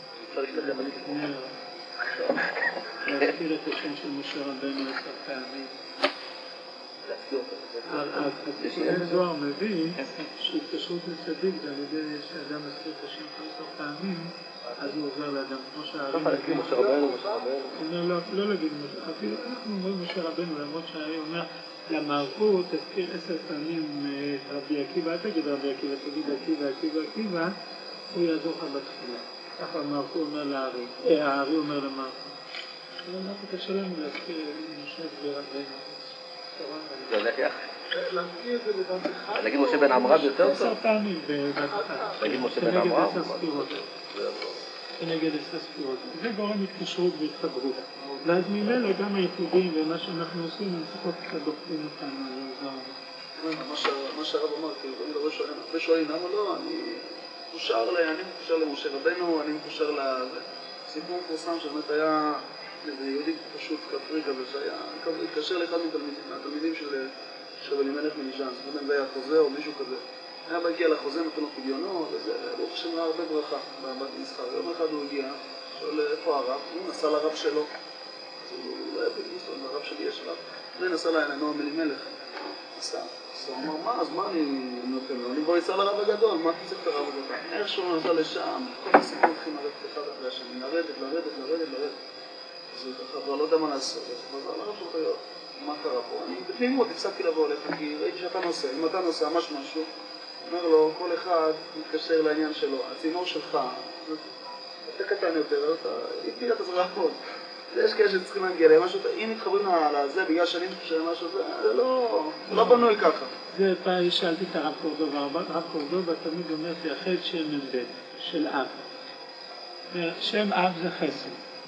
להזכיר את השם של משה רבנו עשר פעמים. התיקון זוהר מביא שהתקשרות לצדיק זה על ידי שאדם מזכיר את השם עשר פעמים אז הוא עובר לאדם כמו שהארים להגיד משה רבנו, משה רבנו לא להגיד משה אפילו אנחנו אומרים משה רבנו למרות שהארי אומר למערכות תזכיר עשר פעמים את רבי עקיבא אל תגיד רבי עקיבא תגיד עקיבא עקיבא עקיבא הוא יעזור לך בתחילה ככה המערכות אומר לארי הארי אומר למערכות אבל אנחנו קשה לנו להזכיר משה ורבנו זה הולך יחד. איך להזכיר את זה בבת אחד? נגיד משה בן עמרם יותר טוב? עשר פעמים בבת אחת. נגיד משה בן עמרם? כנגד עשר ספירות. כנגד עשר ספירות. זה גורם התקשרות והתחברות. ואז ממילא גם הייחודים ומה שאנחנו עושים הם צריכות קצת דוחפים אותנו. מה שהרב אמר, כאילו, הרבה שואלים, למה לא? אני מקושר למשה רבנו, אני מקושר לזה. סיפור מפורסם שבאמת היה איזה יהודי פשוט כפרי כזה שהיה, התקשר לאחד מהתלמידים של רבי אלימלך מליז'נסק, לא יודע אם זה היה חוזה או מישהו כזה. היה מגיע לחוזה, נתן לו פדיונו, וזה ברוך השם ראה הרבה ברכה במסחר. יום אחד הוא הגיע, שואל איפה הרב? הוא נסע לרב שלו. אז הוא לא היה בגליסטון, לרב שלי יש רב. זה נסע לעניינו אלימלך. נסע. אז הוא אמר, מה, אז מה אני נותן לו? אני כבר יצא לרב הגדול, מה תצטרך את הרב הזה? איכשהו הוא נסע לשם, כל הסיפור התחיל לרדת אחד אחרי השני, לרדת, לרדת, לרדת, לרדת. אז הוא ככה, אבל לא יודע מה לעשות. אז הוא אמר, הרב שלך, מה קרה פה? אני בתמימות הפסקתי לבוא אליך, כי ראיתי שאתה נוסע, אם אתה נוסע ממש משהו, אומר לו, כל אחד מתקשר לעניין שלו, הצינור שלך, אתה קטן יותר, אתה איתי אתה צריך לעבוד. יש כאלה שצריכים להגיע להם משהו, אם מתחברים לזה בגלל שאני מתקשר למשהו, זה לא בנוי ככה. זה פעם שאלתי את הרב קורדובה, הרב קורדובה תמיד אומר תייחד שם מבית, של אב. שם אב זה חסד.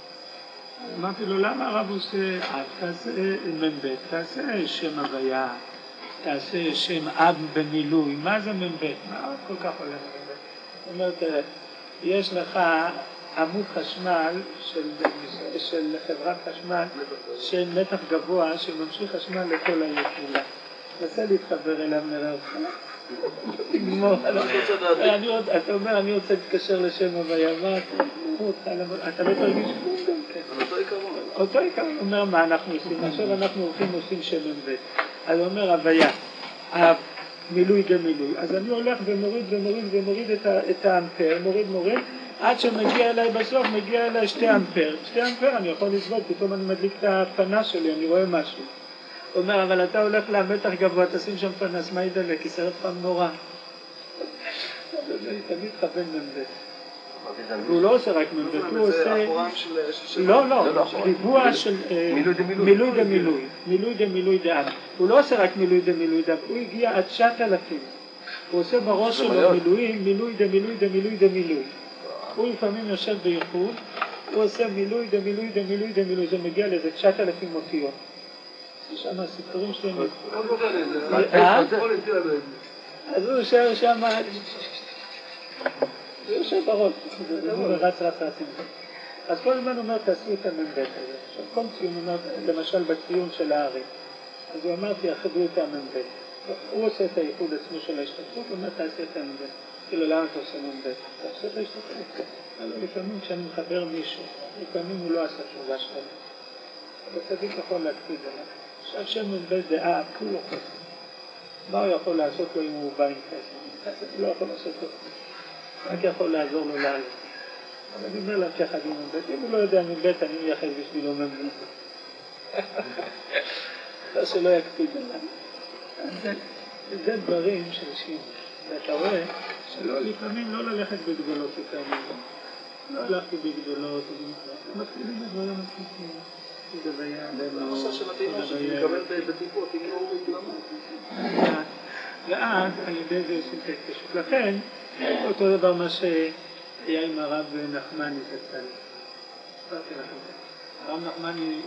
אמרתי לו, למה הרב עושה אב? תעשה מבית, תעשה שם הוויה, תעשה שם אב במילוי, מה זה מבית? מה כל כך הולך מבית? זאת אומרת, יש לך עמוד חשמל של, של חברת חשמל של מתח גבוה שממשיך חשמל לכל העיר כולה. נסה להתחבר אליו נראה אותך. אתה אומר, אני רוצה להתקשר לשם הוויה, מה אתה לא תרגיש כלום גם כן. אותו עיקרון. אותו עיקרון אומר מה אנחנו עושים. עכשיו אנחנו הולכים ועושים שם מבית. אז הוא אומר הוויה, המילוי גמילוי. אז אני הולך ומוריד ומוריד ומוריד את האמפר, מוריד מוריד, עד שמגיע אליי בסוף, מגיע אליי שתי אמפר. שתי אמפר אני יכול לסבול, פתאום אני מדליק את הפנה שלי, אני רואה משהו. הוא אומר, אבל אתה הולך למתח גבוה, תשים שם פנס, מה ידלק? ישרף פעם נורא. אני תמיד כוון מבית. הוא לא עושה רק מבית, הוא עושה... לא, לא, ריבוע של... מילוי דמילוי. מילוי דמילוי דאב. הוא לא עושה רק מילוי דמילוי דאב, הוא הגיע עד תשעת אלפים. הוא עושה בראש שלו מילואים, מילוי דמילוי דמילוי דמילוי. הוא לפעמים יושב בייחוד, הוא עושה מילוי דמילוי דמילוי דמילוי, זה מגיע לאיזה תשעת אלפים אותיות. שם הסיפורים שלהם... אז הוא יושב שם... הוא יושב בראש, הוא רץ רץ רצים. אז כל הזמן אומר, תעשו את המנבט הזה. עכשיו, כל ציון אומר, למשל בציון של הארי, אז הוא אמר, תייחדו את המנבט. הוא עושה את הייחוד עצמו של ההשתתפות, הוא אומר, תעשה את המנבט. כאילו, למה אתה עושה מנבט? אתה עושה את ההשתתפות. לפעמים כשאני מחבר מישהו, לפעמים הוא לא עשה תשובה שלנו. אבל צדיק יכול להקפיד עליו. עכשיו שם מנבט דעה, כולו חסד. מה הוא יכול לעשות לו אם הוא בא עם חסד? חסד הוא לא יכול לעשות לו. רק יכול לעזור לו לעלות. אבל אני אומר להם שיחד עם מבית, אם הוא לא יודע מבית, אני מייחד בשבילו מבית. לא שלא יקפיד עליו. זה דברים של שימוש. ואתה רואה שלא, לפעמים לא ללכת בגדולות יותר מזה. לא הלכתי בגדולות, מתחילים בדברים מתחילים. זה בעיה. למשל שמתאים לו שמקבל בטיפות, אם לא הוא בגלמה. ואז על ידי זה יש את ההתקשרות. לכן, אותו דבר מה שהיה עם הרב נחמני זצ"ל. הסברתי לכם. הרב נחמני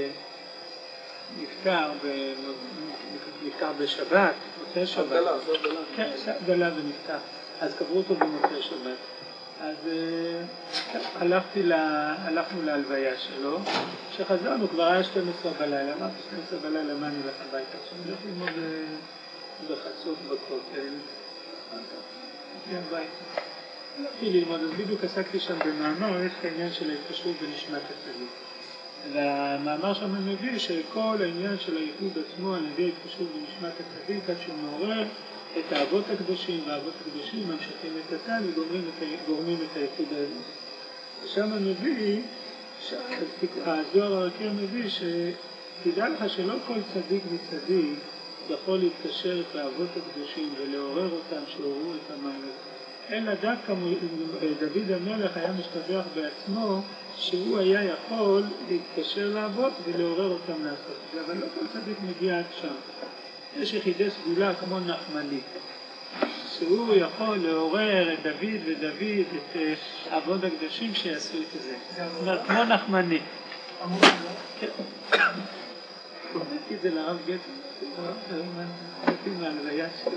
נפטר, נפטר בשבת, מוצאי שבת. הבדלה, זה הבדלה. כן, זה הבדלה ונפטר. אז קברו אותו במוצאי שבת. אז הלכתי לה, הלכנו להלוויה שלו, כשחזרנו כבר היה שתים עשרה בלילה, אמרתי שתים עשרה בלילה, מה אני הולך הביתה? עכשיו אני הולך ללמוד בחצות בכותל, הלכתי הביתה. הלכתי ללמוד, אז בדיוק עסקתי שם במאמר, יש העניין של ההתקשרות בנשמת הצדיק. והמאמר שם מביא שכל העניין של הייחוד עצמו על ידי התקשרות בנשמת הצדיק, עד שהוא מעורר את האבות הקדושים, והאבות הקדושים ממשיכים את התן וגורמים את הייחוד הזה. ושם מביא, הזוהר הרקיע מביא שתדע לך שלא כל צדיק וצדיק יכול להתקשר את האבות הקדושים ולעורר אותם שעוררו את המעלה. אלא דווקא דוד המלך היה משתבח בעצמו שהוא היה יכול להתקשר לאבות ולעורר אותם לעשות את זה, אבל לא כל צדיק מגיע עד שם. יש יחידי סגולה כמו נחמני, שהוא יכול לעורר את דוד ודוד, את האבות הקדושים שיעשו את זה. זאת אומרת, כמו נחמני. כן. קוראתי את זה לרב גצמן, קוראתי מהלוויה שלו.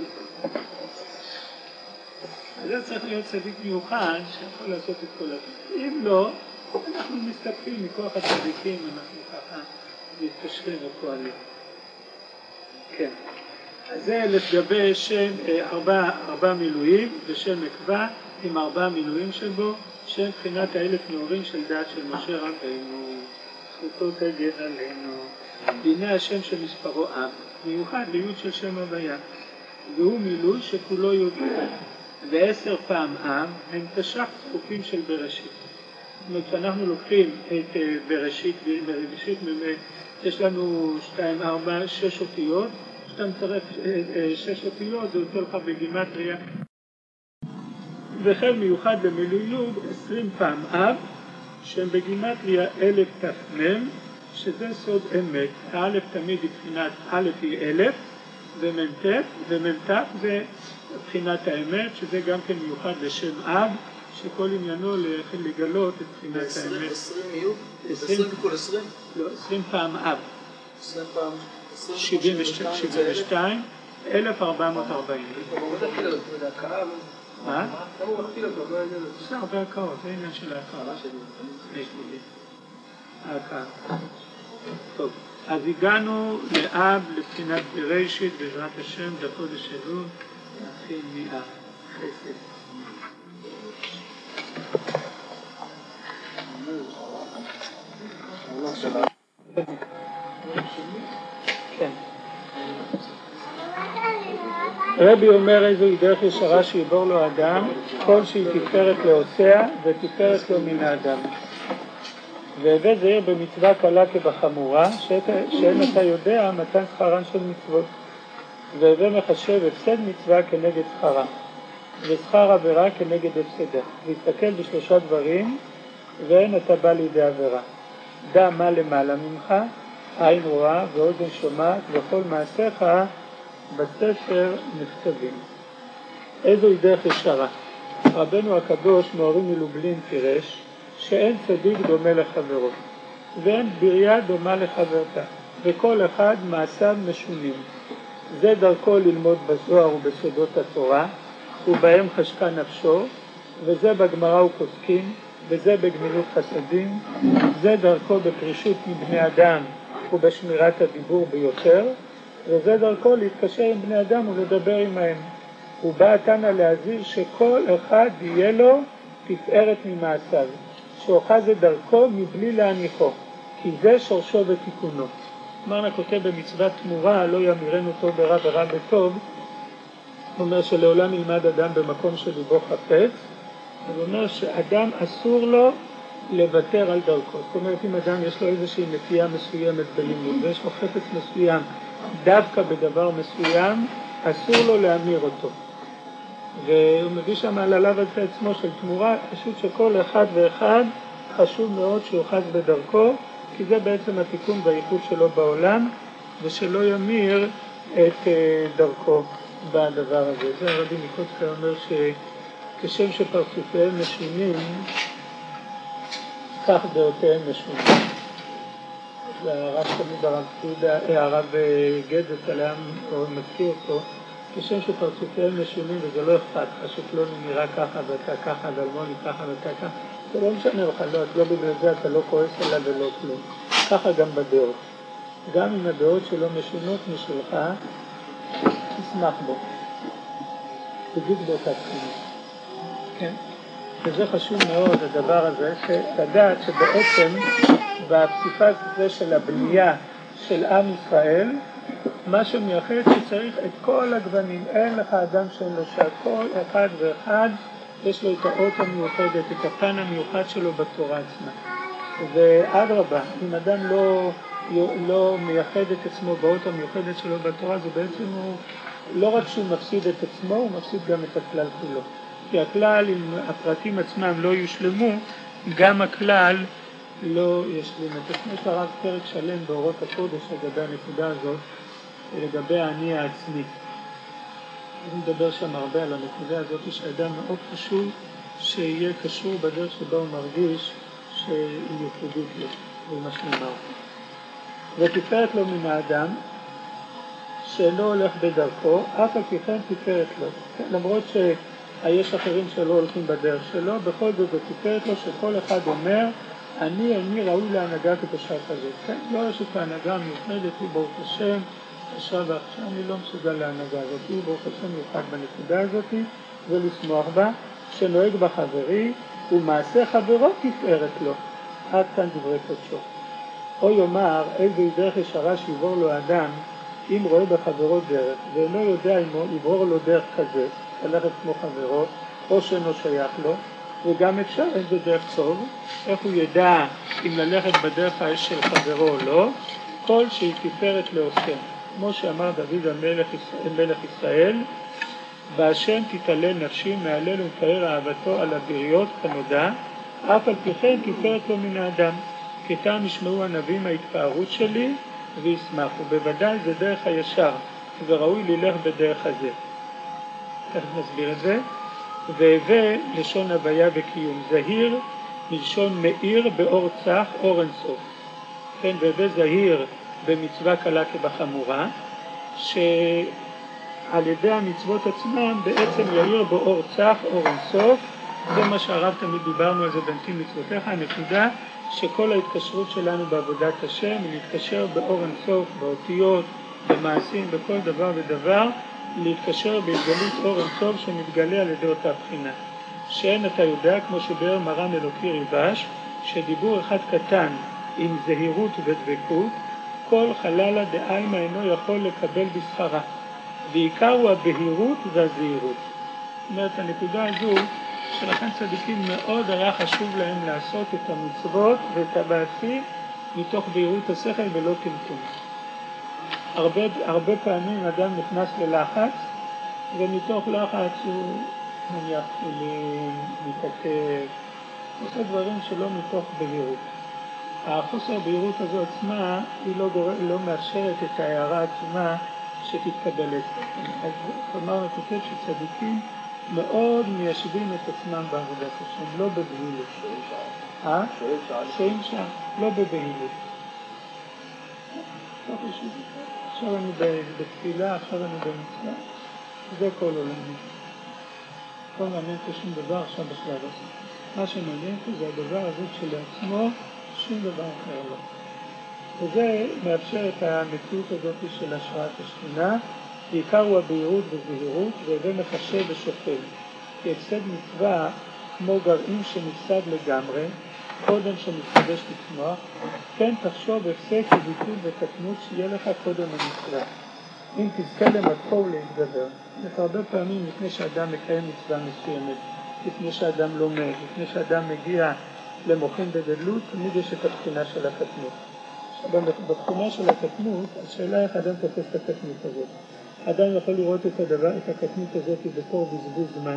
זה צריך להיות צדיק מיוחד שיכול לעשות את כל הדברים. אם לא, אנחנו מסתפקים מכוח הצדיקים, אנחנו ככה מתקשרים ופועלים. כן. אז זה לגבי שם ארבע, ארבע מילואים ושם מקווה עם ארבע מילואים שבו, שם בחינת האלף נעורים של דעת של משה רבינו, זכותו תגן עלינו, והנה השם שמספרו עם, מיוחד ליוד של שם הוויה, והוא מילוי שכולו יודע. ועשר פעם עם הם תש"ח צפופים של בראשית. זאת אומרת, כשאנחנו לוקחים את בראשית, בראשית יש לנו שתיים, ארבע, שש אותיות, כשאתה מצרף שש אותיות זה יוצא לך בגימטריה. וכן מיוחד במילוי יוד עשרים פעם אב, שהם בגימטריה אלף תפנם, שזה סוד אמת. האלף תמיד היא בחינת א' היא אלף, ומ"ט, ומ"ת זה בחינת האמת, שזה גם כן מיוחד לשם אב, שכל עניינו לגלות את בחינת האמת. עשרים יהיו? עשרים ככל עשרים? לא, עשרים פעם אב. עשרים פעם? שבעים ושתיים, אלף ארבע מאות וארבעים. מה? למה הוא מכפיל אותו? לא העניין הזה. יש הרבה הקאות, זה עניין של ההקאה. ההקאה. טוב. אז הגענו לאב לבחינת בראשית בעזרת השם בחודש אלול, נתחיל מאב, חסד. כן. רבי אומר איזו דרך ישרה שיבור לו אדם, כל שהיא תפארת לעושיה ותפארת לו מן האדם. והווה זהיר במצווה קלה כבחמורה, שאין אתה יודע מתן שכרן של מצוות. והווה מחשב הפסד מצווה כנגד שכרה, ושכר עבירה כנגד הפסדה. והסתכל בשלושה דברים, ואין אתה בא לידי עבירה. דע מה למעלה ממך, עין רואה ואוזן שומעת, וכל מעשיך בספר נכתבים. איזו דרך ישרה. רבנו הקדוש מאורים מלובלין פירש, שאין צדיק דומה לחברו, ואין בריה דומה לחברתה, וכל אחד מעשיו משונים. זה דרכו ללמוד בזוהר ובסודות התורה, ובהם חשקה נפשו, וזה בגמרא ופוסקים, וזה בגמילות חסדים, זה דרכו בפרישות מבני אדם ובשמירת הדיבור ביותר, וזה דרכו להתקשר עם בני אדם ולדבר עמהם. ובא תנא להזהיר שכל אחד יהיה לו תפארת ממעשיו, שאוחז את דרכו מבלי להניחו, כי זה שורשו ותיקונו. מרנה כותב במצוות תמורה, לא ימירנו טוב ברע ורע בטוב, הוא אומר שלעולם ילמד אדם במקום שליבו חפץ, הוא אומר שאדם אסור לו לוותר על דרכו. זאת אומרת, אם אדם יש לו איזושהי נטייה מסוימת בלימוד, ויש לו חפץ מסוים דווקא בדבר מסוים, אסור לו להמיר אותו. והוא מביא שם על הלב הזה עצמו של תמורה, פשוט שכל אחד ואחד חשוב מאוד שיוחז בדרכו, כי זה בעצם התיקון והייחוד שלו בעולם, ושלא ימיר את דרכו בדבר הזה. זה הרבי מקוצקי אומר שכשם שפרצופיהם משונים, כך דעותיהם משונים. והרב תמיד הרב צודה, הרב גדס עליהם מזכיר אותו, כשם שפרצופיהם משונים וזה לא אכפת לך שפלוני נראה ככה ואתה ככה ואלמוני ככה ואתה ככה, זה לא משנה לך, לא, לא בגלל זה אתה לא כועס עליו ולא כלום. ככה גם בדעות. גם אם הדעות שלו משונות משלך, תשמח בו. תגיד באותה תחילה. כן? וזה חשוב מאוד, הדבר הזה, לדעת שבעצם בפסיפס הזה של הבנייה של עם ישראל, מה שמייחד שצריך את כל הגוונים, אין לך אדם שאין לו שכל אחד ואחד, יש לו את האות המיוחדת, את הפן המיוחד שלו בתורה עצמה. ואדרבה, אם אדם לא, לא מייחד את עצמו באות המיוחדת שלו בתורה, זה בעצם הוא, לא רק שהוא מפסיד את עצמו, הוא מפסיד גם את הכלל כולו. כי הכלל, אם הפרטים עצמם לא יושלמו, גם הכלל לא ישלים. את עצמו יש הרב פרק שלם באורות הקודש לגבי הנקודה הזאת, לגבי האני העצמי. אני מדבר שם הרבה על הנקודה הזאת, שאדם מאוד חשוב שיהיה קשור בדרך שבה הוא מרגיש שהיא ייחודית לו, והיא משלימה אותו. ותפארת לו מן האדם, שלא הולך בדרכו, אף על פי כן תפארת לו. למרות שיש אחרים שלא הולכים בדרך שלו, בכל זאת תפארת לו שכל אחד אומר, אני אני ראוי להנהגה קדושה כזאת. כן? לא יש את ההנהגה המיוחדת, היא ברוך השם, עכשיו ועכשיו אני לא מסוגל להנהגה הזאת, היא ברוך השם מיוחד בנקודה הזאת, ולשמוח בה, שנוהג בחברי, ומעשה חברו תפארת לו. עד כאן דברי קודשו. או יאמר, איזה דרך ישרה שיבור לו האדם, אם רואה בחברו דרך, ואינו יודע אם יבור לו דרך כזה, ללכת כמו חברו, או שאינו שייך לו, וגם אפשר, אין זה דרך טוב, איך הוא ידע אם ללכת בדרך של חברו או לא, כל שהיא תפארת לעושה. כמו שאמר דוד המלך ישראל, מלך ישראל, בהשם תתעלה נפשי, מהלל ומפאר אהבתו על הבריות כנודע, אף על פי כן תפארת לו מן האדם. כי טעם ישמעו הנביאים ההתפארות שלי וישמחו. בוודאי זה דרך הישר, וראוי ללך בדרך הזה. איך נסביר את זה? והווה לשון הוויה וקיום. זהיר מלשון מאיר באור צח, אור אינסוף. כן, והווה זהיר במצווה קלה כבחמורה, שעל ידי המצוות עצמם בעצם יאיר באור צח, אור אינסוף. זה מה שהרב תמיד דיברנו על זה בנתים מצוותיך, הנקודה שכל ההתקשרות שלנו בעבודת השם היא להתקשר באור אינסוף, באותיות, במעשים, בכל דבר ודבר, להתקשר בהתגלות אור אינסוף שמתגלה על ידי אותה בחינה. שאין אתה יודע, כמו שבאר מרן אלוקי ריבש, שדיבור אחד קטן עם זהירות ודבקות, כל חללה דאיימה אינו יכול לקבל בשכרה. ועיקר הוא הבהירות והזהירות. זאת אומרת, הנקודה הזו, שלכן צדיקים מאוד היה חשוב להם לעשות את המצוות ואת המעשים מתוך בהירות השכל ולא טמטום. הרבה, הרבה פעמים אדם נכנס ללחץ, ומתוך לחץ הוא מניח תפילין, מתעכב, עושה דברים שלא מתוך בהירות. החוסר הבהירות הזו עצמה היא לא, גור... לא מאפשרת את ההערה עצמה שתתקבל אצלנו. אז כלומר, אני חושב שצדיקים מאוד מיישבים את עצמם בעבודת השם, לא בבהילות. אה? שאים שם, לא בבהילות. עכשיו אני בתפילה, עכשיו אני במצווה, זה כל עולמי. כל מעניין פה שום דבר עכשיו בשלב הזה. מה שמעניין פה זה הדבר הזה שלעצמו, שום דבר אחר לא. וזה מאפשר את המציאות הזאת של השראת השכינה, בעיקר הוא הבהירות וזהירות, וזה מחשב ושופל. כי הפסד מצווה כמו גרעין שנפסד לגמרי, קודם שמתחדש לצמוח, כן תחשוב הפסק וביטול וקטנות שיהיה לך קודם המצווה. אם תזכה למתחו ולהתגבר. זאת הרבה פעמים לפני שאדם מקיים מצווה מסוימת, לפני שאדם לומד, לפני שאדם מגיע למוחין בגדלות, תמיד יש את הבחינה של הקטנות. בבחינה של הקטנות, השאלה איך אדם תופס את הקטנות הזאת. אדם יכול לראות את הדבר, את הקטנות הזאת בתור בזבוז זמן,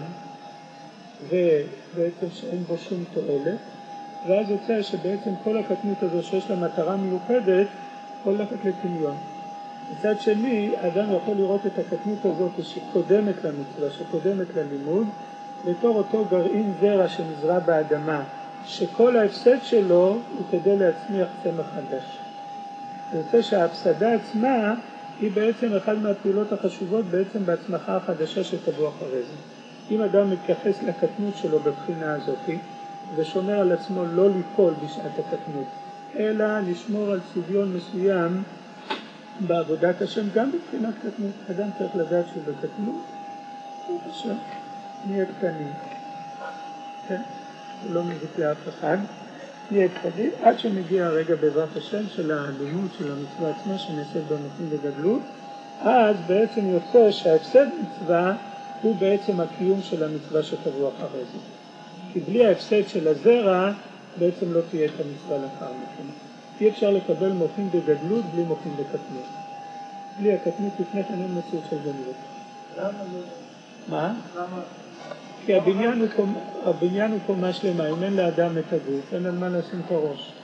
ובעצם שאין בו שום תועלת, ואז יוצא שבעצם כל הקטנות הזו שיש לה מטרה מיוחדת, הולכת לטמיון. מצד שני, אדם יכול לראות את הקטנות הזאת שקודמת למצווה, שקודמת ללימוד, בתור אותו גרעין זרע שנזרע באדמה, שכל ההפסד שלו הוא כדי להצמיח צמח חדש. זה יוצא שההפסדה עצמה היא בעצם אחת מהפעולות החשובות בעצם בהצמחה החדשה שתבוא אחרי זה. אם אדם מתייחס לקטנות שלו בבחינה הזאת ושומר על עצמו לא ליפול בשעת הקטנות, אלא לשמור על צביון מסוים בעבודת השם גם בבחינת קטנות. אדם צריך לדעת שהוא בקטנות, הוא השם נהיה קטנים, כן? הוא לא מגיע לאף אחד, נהיה קטנים עד שמגיע הרגע בעזרת השם של הלימוד של המצווה עצמה שנעשית במתים בגדלות. אז בעצם יוצא שההפסד מצווה הוא בעצם הקיום של המצווה שתבוא אחרי זה, כי בלי ההפסד של הזרע בעצם לא תהיה את המצווה לאחר מכן. אי אפשר לקבל מוחין בגדלות בלי מוחין בקטנות. בלי הקטנות לפני כן אין מציאות של גדלות. למה לא? מה? למה? כי הבניין הוא, קומ... הבניין הוא קומה שלמה, אם אין לאדם את הגוף, אין על מה לשים את הראש.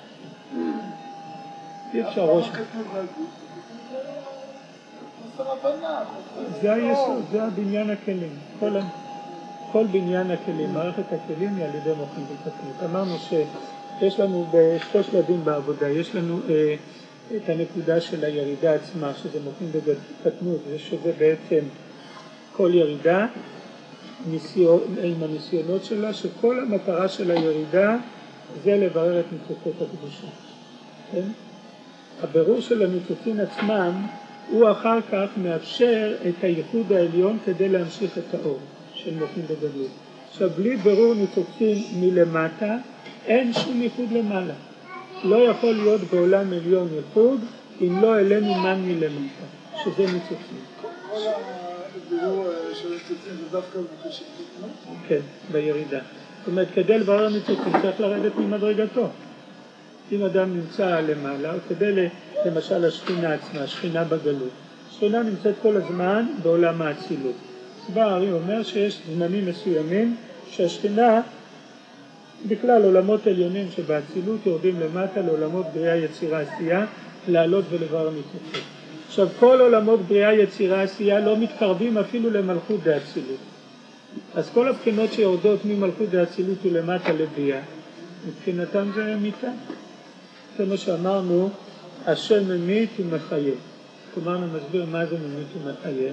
אי אפשר ראש. זה היסוד, זה הבניין הכלים. כל, ה... כל בניין הכלים, מערכת הכלים היא על ידי מוחין בקטנות. אמרנו שיש לנו בשתי שלבים בעבודה, יש לנו אה, את הנקודה של הירידה עצמה, שזה מוחין בקטנות, שזה בעצם כל ירידה, ניסיון, עם הניסיונות שלה, שכל המטרה של הירידה זה לברר את ניצוצות הקדושה. כן? הבירור של הניצוצים עצמם הוא אחר כך מאפשר את הייחוד העליון כדי להמשיך את האור של מוחין בגדלות. עכשיו, בלי בירור ניצוצים מלמטה אין שום ייחוד למעלה. לא יכול להיות בעולם עליון ייחוד אם לא אלינו מן מלמטה, שזה ניצוצים. כל הבירור של הניצוצים זה דווקא בקשר קטנות? כן, בירידה. זאת אומרת, כדי לברר ניצוצים צריך לרדת ממדרגתו. אם אדם נמצא למעלה, או כדי למשל השכינה עצמה, השכינה בגלות. השכינה נמצאת כל הזמן בעולם האצילות. סבא הארי אומר שיש זמנים מסוימים שהשכינה, בכלל עולמות עליונים שבאצילות יורדים למטה לעולמות בריאה יצירה עשייה, לעלות ולברר ניצוצים. עכשיו, כל עולמות בריאה יצירה עשייה לא מתקרבים אפילו למלכות דאצילות. אז כל הבחינות שיורדות ממלכות דאצילות ולמטה לביאה, מבחינתם זה מיתה. זה מה שאמרנו, השם ממית ומחיה. כלומר, מסביר מה זה ממית ומחיה.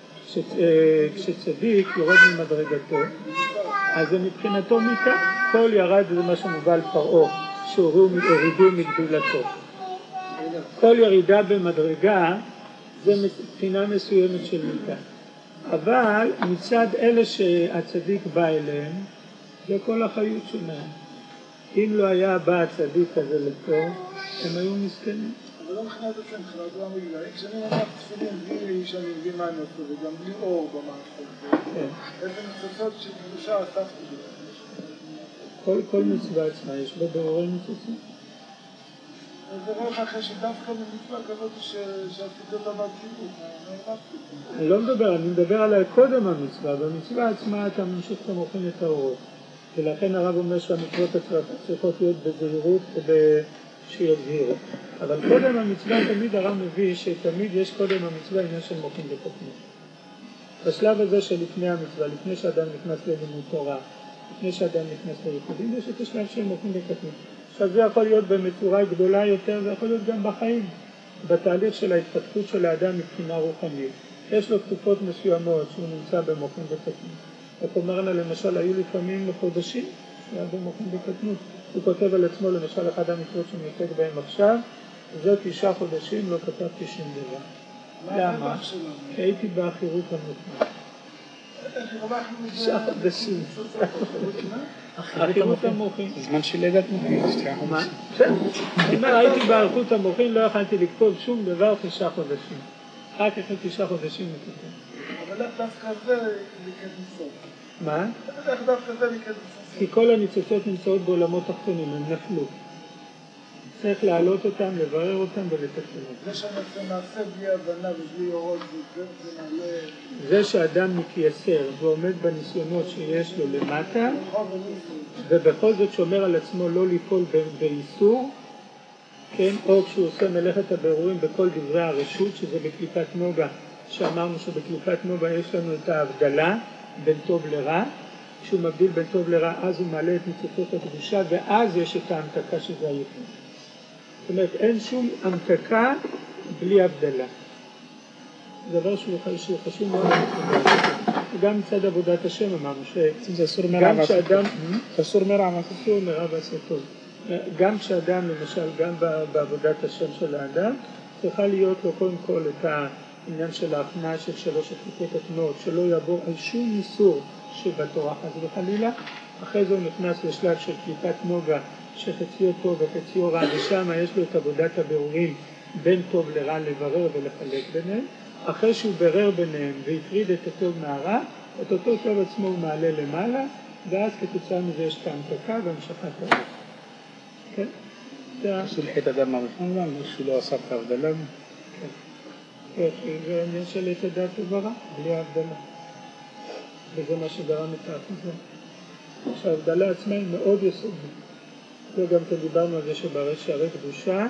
כשצדיק יורד ממדרגתו, אז זה מבחינתו מיתה. כל ירד זה מה שמובא על פרעה, שהורידו מגדולתו. כל ירידה במדרגה זה מבחינה מסוימת של מיתה. אבל מצד אלה שהצדיק בא אליהם, זה כל החיות שלהם. אם לא היה בא הצדיק הזה לפה, הם היו מסכנים. אבל לא מבחינת עצמם, מבחינת לא המגילה. כשאני מניח תפילין בלי שאני מבין מה אני עושה, וגם בלי אור במערכת. איזה ניצוצות של קדושה אספתי בזה. כל מצווה עצמה יש בה בעורי ניצוצים. זה רואה אחרי שדווקא במצווה כזאת שעשיתי אותה בעצילות, אני לא מדבר, אני מדבר על קודם המצווה. במצווה עצמה אתה ממשיך את המוחין את האורות. ולכן הרב אומר שהמצוות צריכות להיות בזהירות ושיבהירו. אבל קודם המצווה תמיד הרב מביא שתמיד יש קודם המצווה עניין של מוחין וקטנות. בשלב הזה שלפני המצווה, לפני שאדם נכנס ללימוד תורה, לפני שאדם נכנס לייחודים, יש את השלב של מוחין וקטנות. עכשיו זה יכול להיות בצורה גדולה יותר, זה יכול להיות גם בחיים, בתהליך של ההתפתחות של האדם מבחינה רוחנית. יש לו תקופות מסוימות שהוא נמצא במוחין וקטנות. הוא אומר לה, למשל, היו לפעמים חודשים, היה במוחין וקטנות. הוא כותב על עצמו, למשל, אחד המצוות שמייצג בהם עכשיו, זה תשעה חודשים, לא כתבתי שום דבר. למה? כי הייתי באחירות המוחין. תשעה חודשים. אחירות המוחין. זמן של לידת מוחין, תשעה חודשים. הוא אומר, הייתי באחירות המוחין, לא יכולתי לכתוב שום דבר תשעה חודשים. רק אחרי תשעה חודשים לכתוב. אבל איך דווקא זה לקד ניסות? מה? איך דווקא זה לקד ניסות? כי כל הניצוצות נמצאות בעולמות תחתונים, הם נפלו. צריך להעלות אותם, לברר אותם ולתקן אותם. זה שאני מעשה בלי הבנה ובלי אורות, זה מעלה... זה שאדם מתייסר ועומד בניסיונות שיש לו למטה, ובכל זאת שומר על עצמו לא ליפול באיסור, כן? או כשהוא עושה מלאכת הבירורים בכל דברי הרשות, שזה בקליפת נוגה, שאמרנו שבקליפת נוגה יש לנו את ההבדלה בין טוב לרע, כשהוא מבדיל בין טוב לרע אז הוא מעלה את ניצוצות הקדושה, ואז יש את ההמתקה שזה הייחוד. זאת אומרת, אין שום המתקה בלי הבדלה. זה דבר שהוא חשוב מאוד. גם מצד עבודת השם אמרנו שגם כשאדם אסור מרע אסור מרע ועשה טוב. גם כשאדם למשל גם בעבודת השם של האדם צריכה להיות לו קודם כל את העניין של ההכנעה של שלוש הקליפות הטמאות, שלא יעבור על שום איסור שבתורה חס וחלילה. אחרי זה הוא נכנס לשלב של קליפת נוגה שחציו טוב וחציו רע, ושם יש לו את עבודת הבירורים בין טוב לרע לברר ולחלק ביניהם. אחרי שהוא ברר ביניהם והפריד את הטוב מהרע, את אותו טוב עצמו הוא מעלה למעלה, ואז כתוצאה מזה יש את ההמתקה והמשכת הרע. כן? של חטא אדם הראשון גם, שהוא לא עשה את ההבדלה. כן, זה עניין של את הדעת וברע, בלי ההבדלה. וזה מה שגרם את האחיזה. שההבדלה עצמה היא מאוד יסודית. וגם דיברנו על זה שברי שערי קדושה,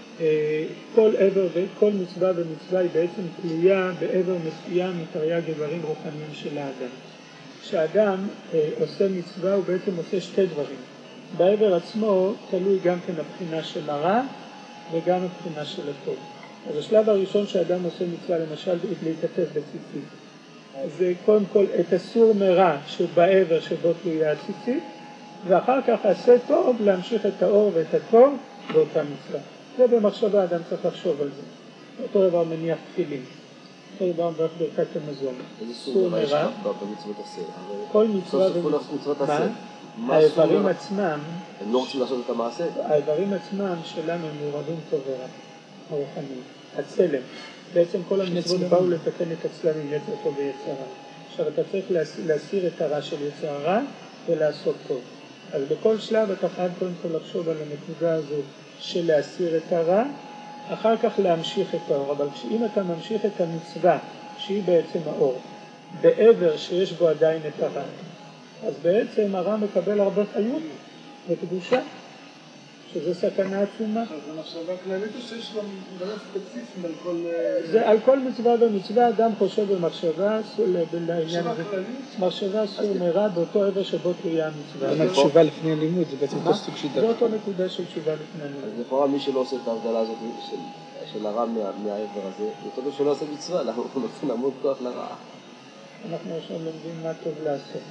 כל עבר וכל מצווה ומצווה היא בעצם תלויה בעבר מסוים מתרי"ג איברים רוחניים של האדם. כשאדם עושה מצווה הוא בעצם עושה שתי דברים. בעבר עצמו תלוי גם כן הבחינה של הרע וגם הבחינה של הטוב. אז השלב הראשון שאדם עושה מצווה למשל להתעטף בציצית. זה קודם כל את אסור מרע שבעבר שבו תלויה הציצית, ואחר כך עשה טוב להמשיך את האור ואת הטוב באותה מצווה. זה במחשבה אדם צריך לחשוב על זה. אותו דבר מניח תפילין, אותו דבר ברכת המזון. איזה סור מרע יש במצוות עשה? כל מצווה ומצווה. האיברים עצמם, הם לא רוצים לעשות את המעשה? האיברים עצמם שלנו הם מעורבים טוב ורע, הרוחניים, הצלם. בעצם כל המצוות באו לתקן את הצלם עם יצר טוב ויצר רע. עכשיו אתה צריך להסיר את הרע של יצר הרע ולעשות טוב. אז בכל שלב אתה חייב קודם כל לחשוב על הנקודה הזו של להסיר את הרע, אחר כך להמשיך את האור. אבל אם אתה ממשיך את המצווה, שהיא בעצם האור, בעבר שיש בו עדיין את הרע, אז בעצם הרע מקבל הרבה חיות וקדושה, שזה סכנה עצומה. זה מחשבה כללית או שיש לו דברים ספציפיים על כל... זה על כל מצווה ומצווה אדם חושב במחשבה לעניין הזה. מחשבה סור מרע באותו עבר שבו תלויה המצווה. זה תשובה לפני הלימוד, זה בעצם אותו סוג של דבר. זה אותו נקודה של תשובה לפני הלימוד. אז לכאורה מי שלא עושה את ההבדלה הזאת של הרע מהעבר הזה, זה אותו שלא עושה מצווה, למה הוא נותן המון כוח לרע. אנחנו עכשיו לומדים מה טוב לעשות.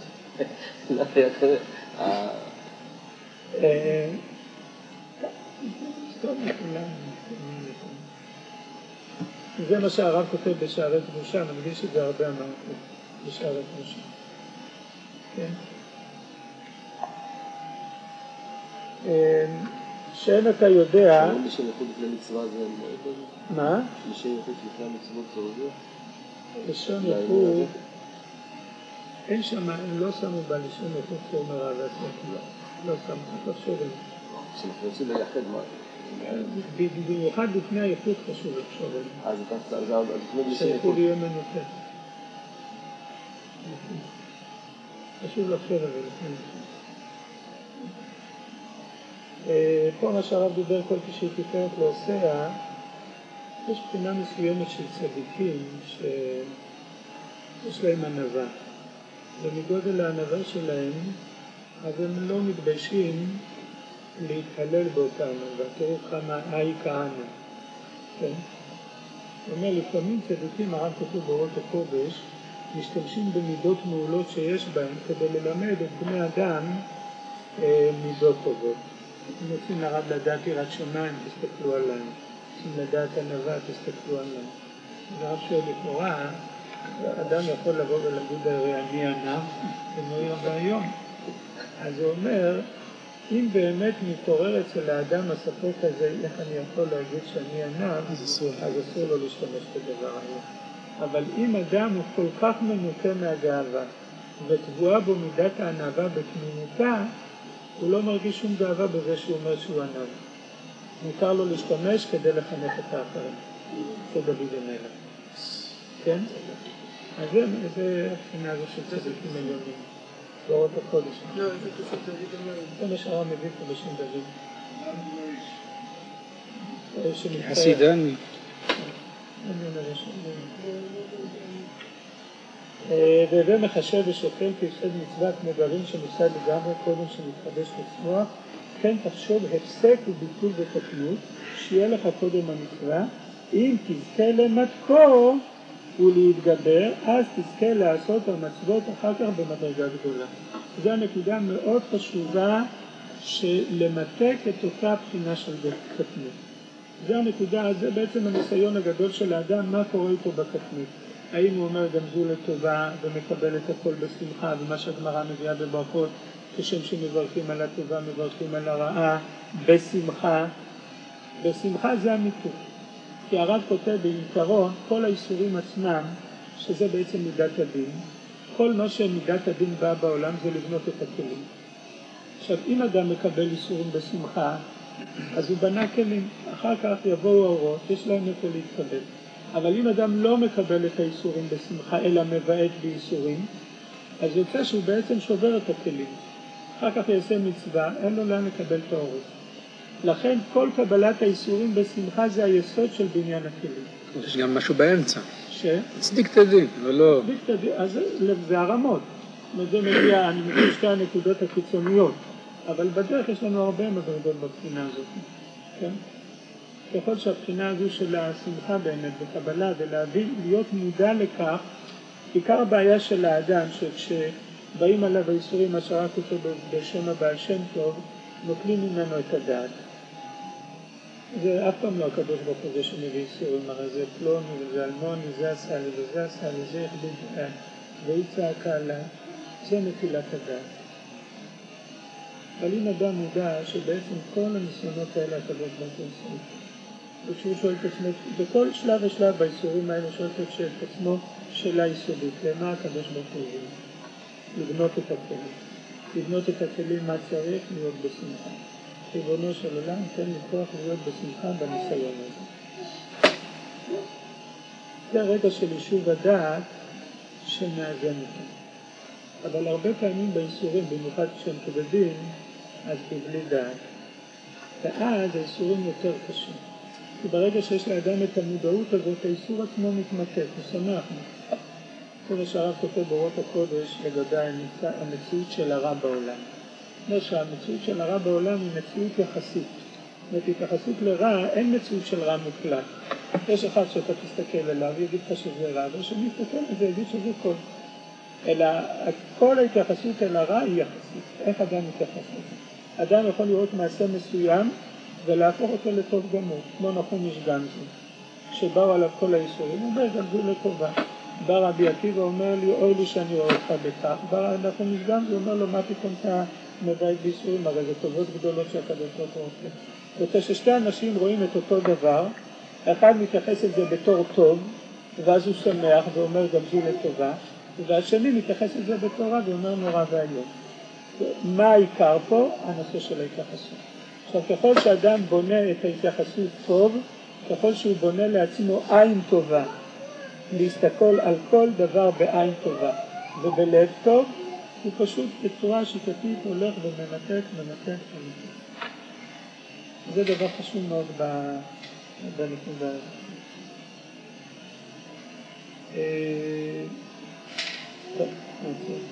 זה מה שהרב כותב בשערי קדושה, נקדיש את זה הרבה אמרתי בשערי קדושה. כן. שאין אתה יודע... מי שנחות לפני מצווה זה... מה? מי שנחות לפני מצוות זה עוזר? לשון יחוד... אין שם, הם לא שמו בה לשון יחוד סור מרע ועשה. לא שמו, צריך לחשוב על זה. שאנחנו רוצים לייחד מה? במיוחד לפני היחוד חשוב לחשוב על זה. אז אתה... שהיחוד יהיה מנותק. חשוב לחשוב על זה לפני היחוד. פה מה שהרב דיבר כל כשהיא תפארת לעושיה, יש בחינה מסוימת של צדיקים שיש להם ענווה. ומגודל הענווה שלהם, אז הם לא מתביישים להתהלל באותה ענווה. תראו כמה היי כהנה. כן? זאת אומרת, לפעמים צדיקים, הרב כתוב באורות הקודש, משתמשים במידות מעולות שיש בהם כדי ללמד את בני אדם אה, מידות טובות. אם רוצים לרב לדעת יראת שמיים, תסתכלו עליהם. רוצים לדעת ענווה, תסתכלו עליהם. הרב שואל לכאורה, אדם יכול לבוא ולהגיד הרי אני ענב, כמו יום והיום. אז הוא אומר, אם באמת מתעורר אצל האדם הספק הזה, איך אני יכול להגיד שאני ענב, אז אסור לו להשתמש בדבר הזה. אבל אם אדם הוא כל כך מנוקה מהגאווה, וטבועה בו מידת הענווה בתמימותה, הוא לא מרגיש שום גאווה בזה שהוא אומר שהוא ענב. מותר לו להשתמש כדי לחנך את האחרים. זה דוד המלך. כן? אז זה הבחינה הזו של צדיקים עליונים. באורות הקודש. לא, זה קצת דוד המלך. זה מה שהרב מביא פה בשם דוד. חסידני. והווה מחשב ושוקל כיסוד מצווה כמו גרעין שנפסד לגמרי קודם שמתחדש לצמוח, כן תחשוב הפסק וביטול ותקנות, שיהיה לך קודם המצווה, אם תזכה למתקו ולהתגבר, אז תזכה לעשות המצוות אחר כך במדרגה גדולה. זו הנקודה מאוד חשובה שלמתק את אותה בחינה של קטנות. זו הנקודה, זה בעצם הניסיון הגדול של האדם, מה קורה איתו בקטנות. האם הוא אומר גמזו לטובה ומקבל את הכל בשמחה, ומה שהגמרא מביאה בברכות, כשם שמברכים על הטובה, מברכים על הרעה, בשמחה. בשמחה זה המיתוק. כי הרב כותב בעיקרון, כל האיסורים עצמם, שזה בעצם מידת הדין, כל מה שמידת הדין בא בעולם זה לבנות את הכלים. עכשיו, אם אדם מקבל איסורים בשמחה, אז הוא בנה כלים. אחר כך יבואו האורות, יש להם איפה להתקבל. אבל אם אדם לא מקבל את האיסורים בשמחה, אלא מבעט באיסורים, אז יוצא שהוא בעצם שובר את הכלים. אחר כך יעשה מצווה, אין לו לאן לקבל את האורות. לכן כל קבלת האיסורים בשמחה זה היסוד של בניין הכלים. יש גם משהו באמצע. ש? צדיק תדין, ולא... צדיק תדין, אז זה הרמות. זה מגיע, אני מגיע שתי הנקודות החיצוניות, אבל בדרך יש לנו הרבה מדרגות בבחינה הזאת. כן? ככל שהבחינה הזו של השמחה באמת בקבלה ולהבין, להיות מודע לכך, עיקר הבעיה של האדם שכשבאים עליו האיסורים, מה שרק אותו בשם הבעל שם טוב, נוטלים ממנו את הדעת. זה אף פעם לא הקדוש ברוך הוא זה שמביא איסורים, הרי זה פלוני וזה אלמוני, זה עשה לי וזה עשה לי, זה הכביד לי, והיא צעקה לה, זה נטילת הדעת. אבל אם אדם מודע שבעצם כל הניסיונות האלה הקדוש ברוך הוא עושה, וכשהוא שואל את עצמו, בכל שלב ושלב באיסורים האלה שואל את עצמו שאלה יסודית, למה הקדוש ברוך הוא הביא? לבנות את הכלים. לבנות את הכלים מה צריך להיות בשמחה. ריבונו של עולם תן לי כוח להיות בשמחה בניסיון הזה. זה הרגע של יישוב הדעת שמאזן אותו. אבל הרבה פעמים באיסורים, במיוחד כשהם כבדים, אז בבלי דעת. ואז האיסורים יותר קשים. כי ברגע שיש לאדם את המודעות הזאת, האיסור עצמו מתמתק, הוא שמח. כל שהרב כותב באורות הקודש לגבי המציאות של הרע בעולם. אומר שהמציאות של הרע בעולם היא מציאות יחסית. זאת אומרת, התייחסות לרע, אין מציאות של רע מוקלט. יש אחד שאתה תסתכל עליו, יגיד לך שזה רע, ושמי יסתכל על זה, יגיד שזה כל. אלא כל ההתייחסות אל הרע היא יחסית. איך אדם מתייחס לזה? אדם יכול לראות מעשה מסוים ולהפוך אותו לטוב גמור, כמו נחום איש גמזו. כשבאו עליו כל האיסורים, הוא אומר, גמזו לטובה. בא רבי עקיבא אומר לי, אוי לי שאני רואה אותך בכך. בא נחום איש גמזו, אומר לו, מה פתאום אתה מבית באיסורים? הרי זה טובות גדולות שהקדוש ברוך הוא עושה. זאת אומרת ששתי אנשים רואים את אותו דבר, אחד מתייחס את זה בתור טוב, ואז הוא שמח ואומר גמזו לטובה, והשני מתייחס את זה בתור רע ואומר נורא והיום. מה העיקר פה? הנושא של ההתייחסות. עכשיו, ככל שאדם בונה את ההתייחסות טוב, ככל שהוא בונה לעצמו עין טובה, להסתכל על כל דבר בעין טובה ובלב טוב, הוא פשוט בצורה שיטתית הולך ומנתק, מנתק, מנתק. זה דבר חשוב מאוד בנקודה הזאת. טוב, נעצור.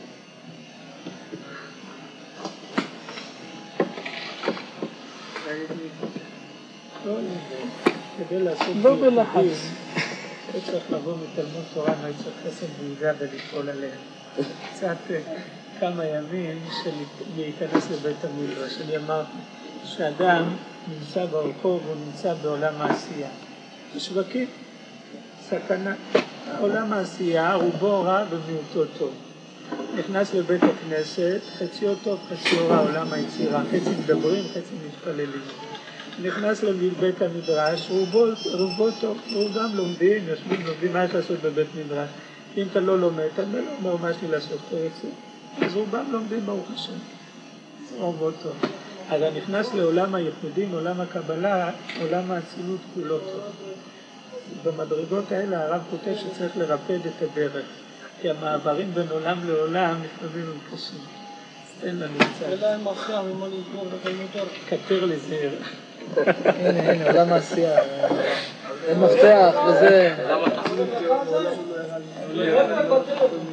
כדי לעשות לא בלחץ. צריך לבוא מתלמוד תורה, מה צריך חסד ויגע ולפעול עליהם. קצת כמה ימים של להיכנס לבית המדרש. אני אמרתי שאדם נמצא ברחוב, הוא נמצא בעולם העשייה. בשווקים, סכנה. עולם העשייה, רובו רע ומיעוטו טוב. נכנס לבית הכנסת, חציו טוב, חציו רע, עולם היצירה. חצי מדברים, חצי מתפללים. נכנס לבית המדרש, רובו, רובו טוב, רובם לומדים, יושבים, לומדים מה יש לעשות בבית מדרש. אם אתה לא לומד, אתה לא אומר מה יש לי לעשות, אתה יוצא. אז רובם לומדים ברוך השם. רובו טוב. אז נכנס לעולם הייחודים, עולם הקבלה, עולם האצילות כולו טוב. במדרגות האלה הרב כותב שצריך לרפד את הדרך, כי המעברים בין עולם לעולם לפעמים הם קשים. תן לנו קצת. אלא הם מפתח ממה לסגור בתלמוד כתר לזהר. הנה, הנה, עולם העשייה. זה מפתח, וזה...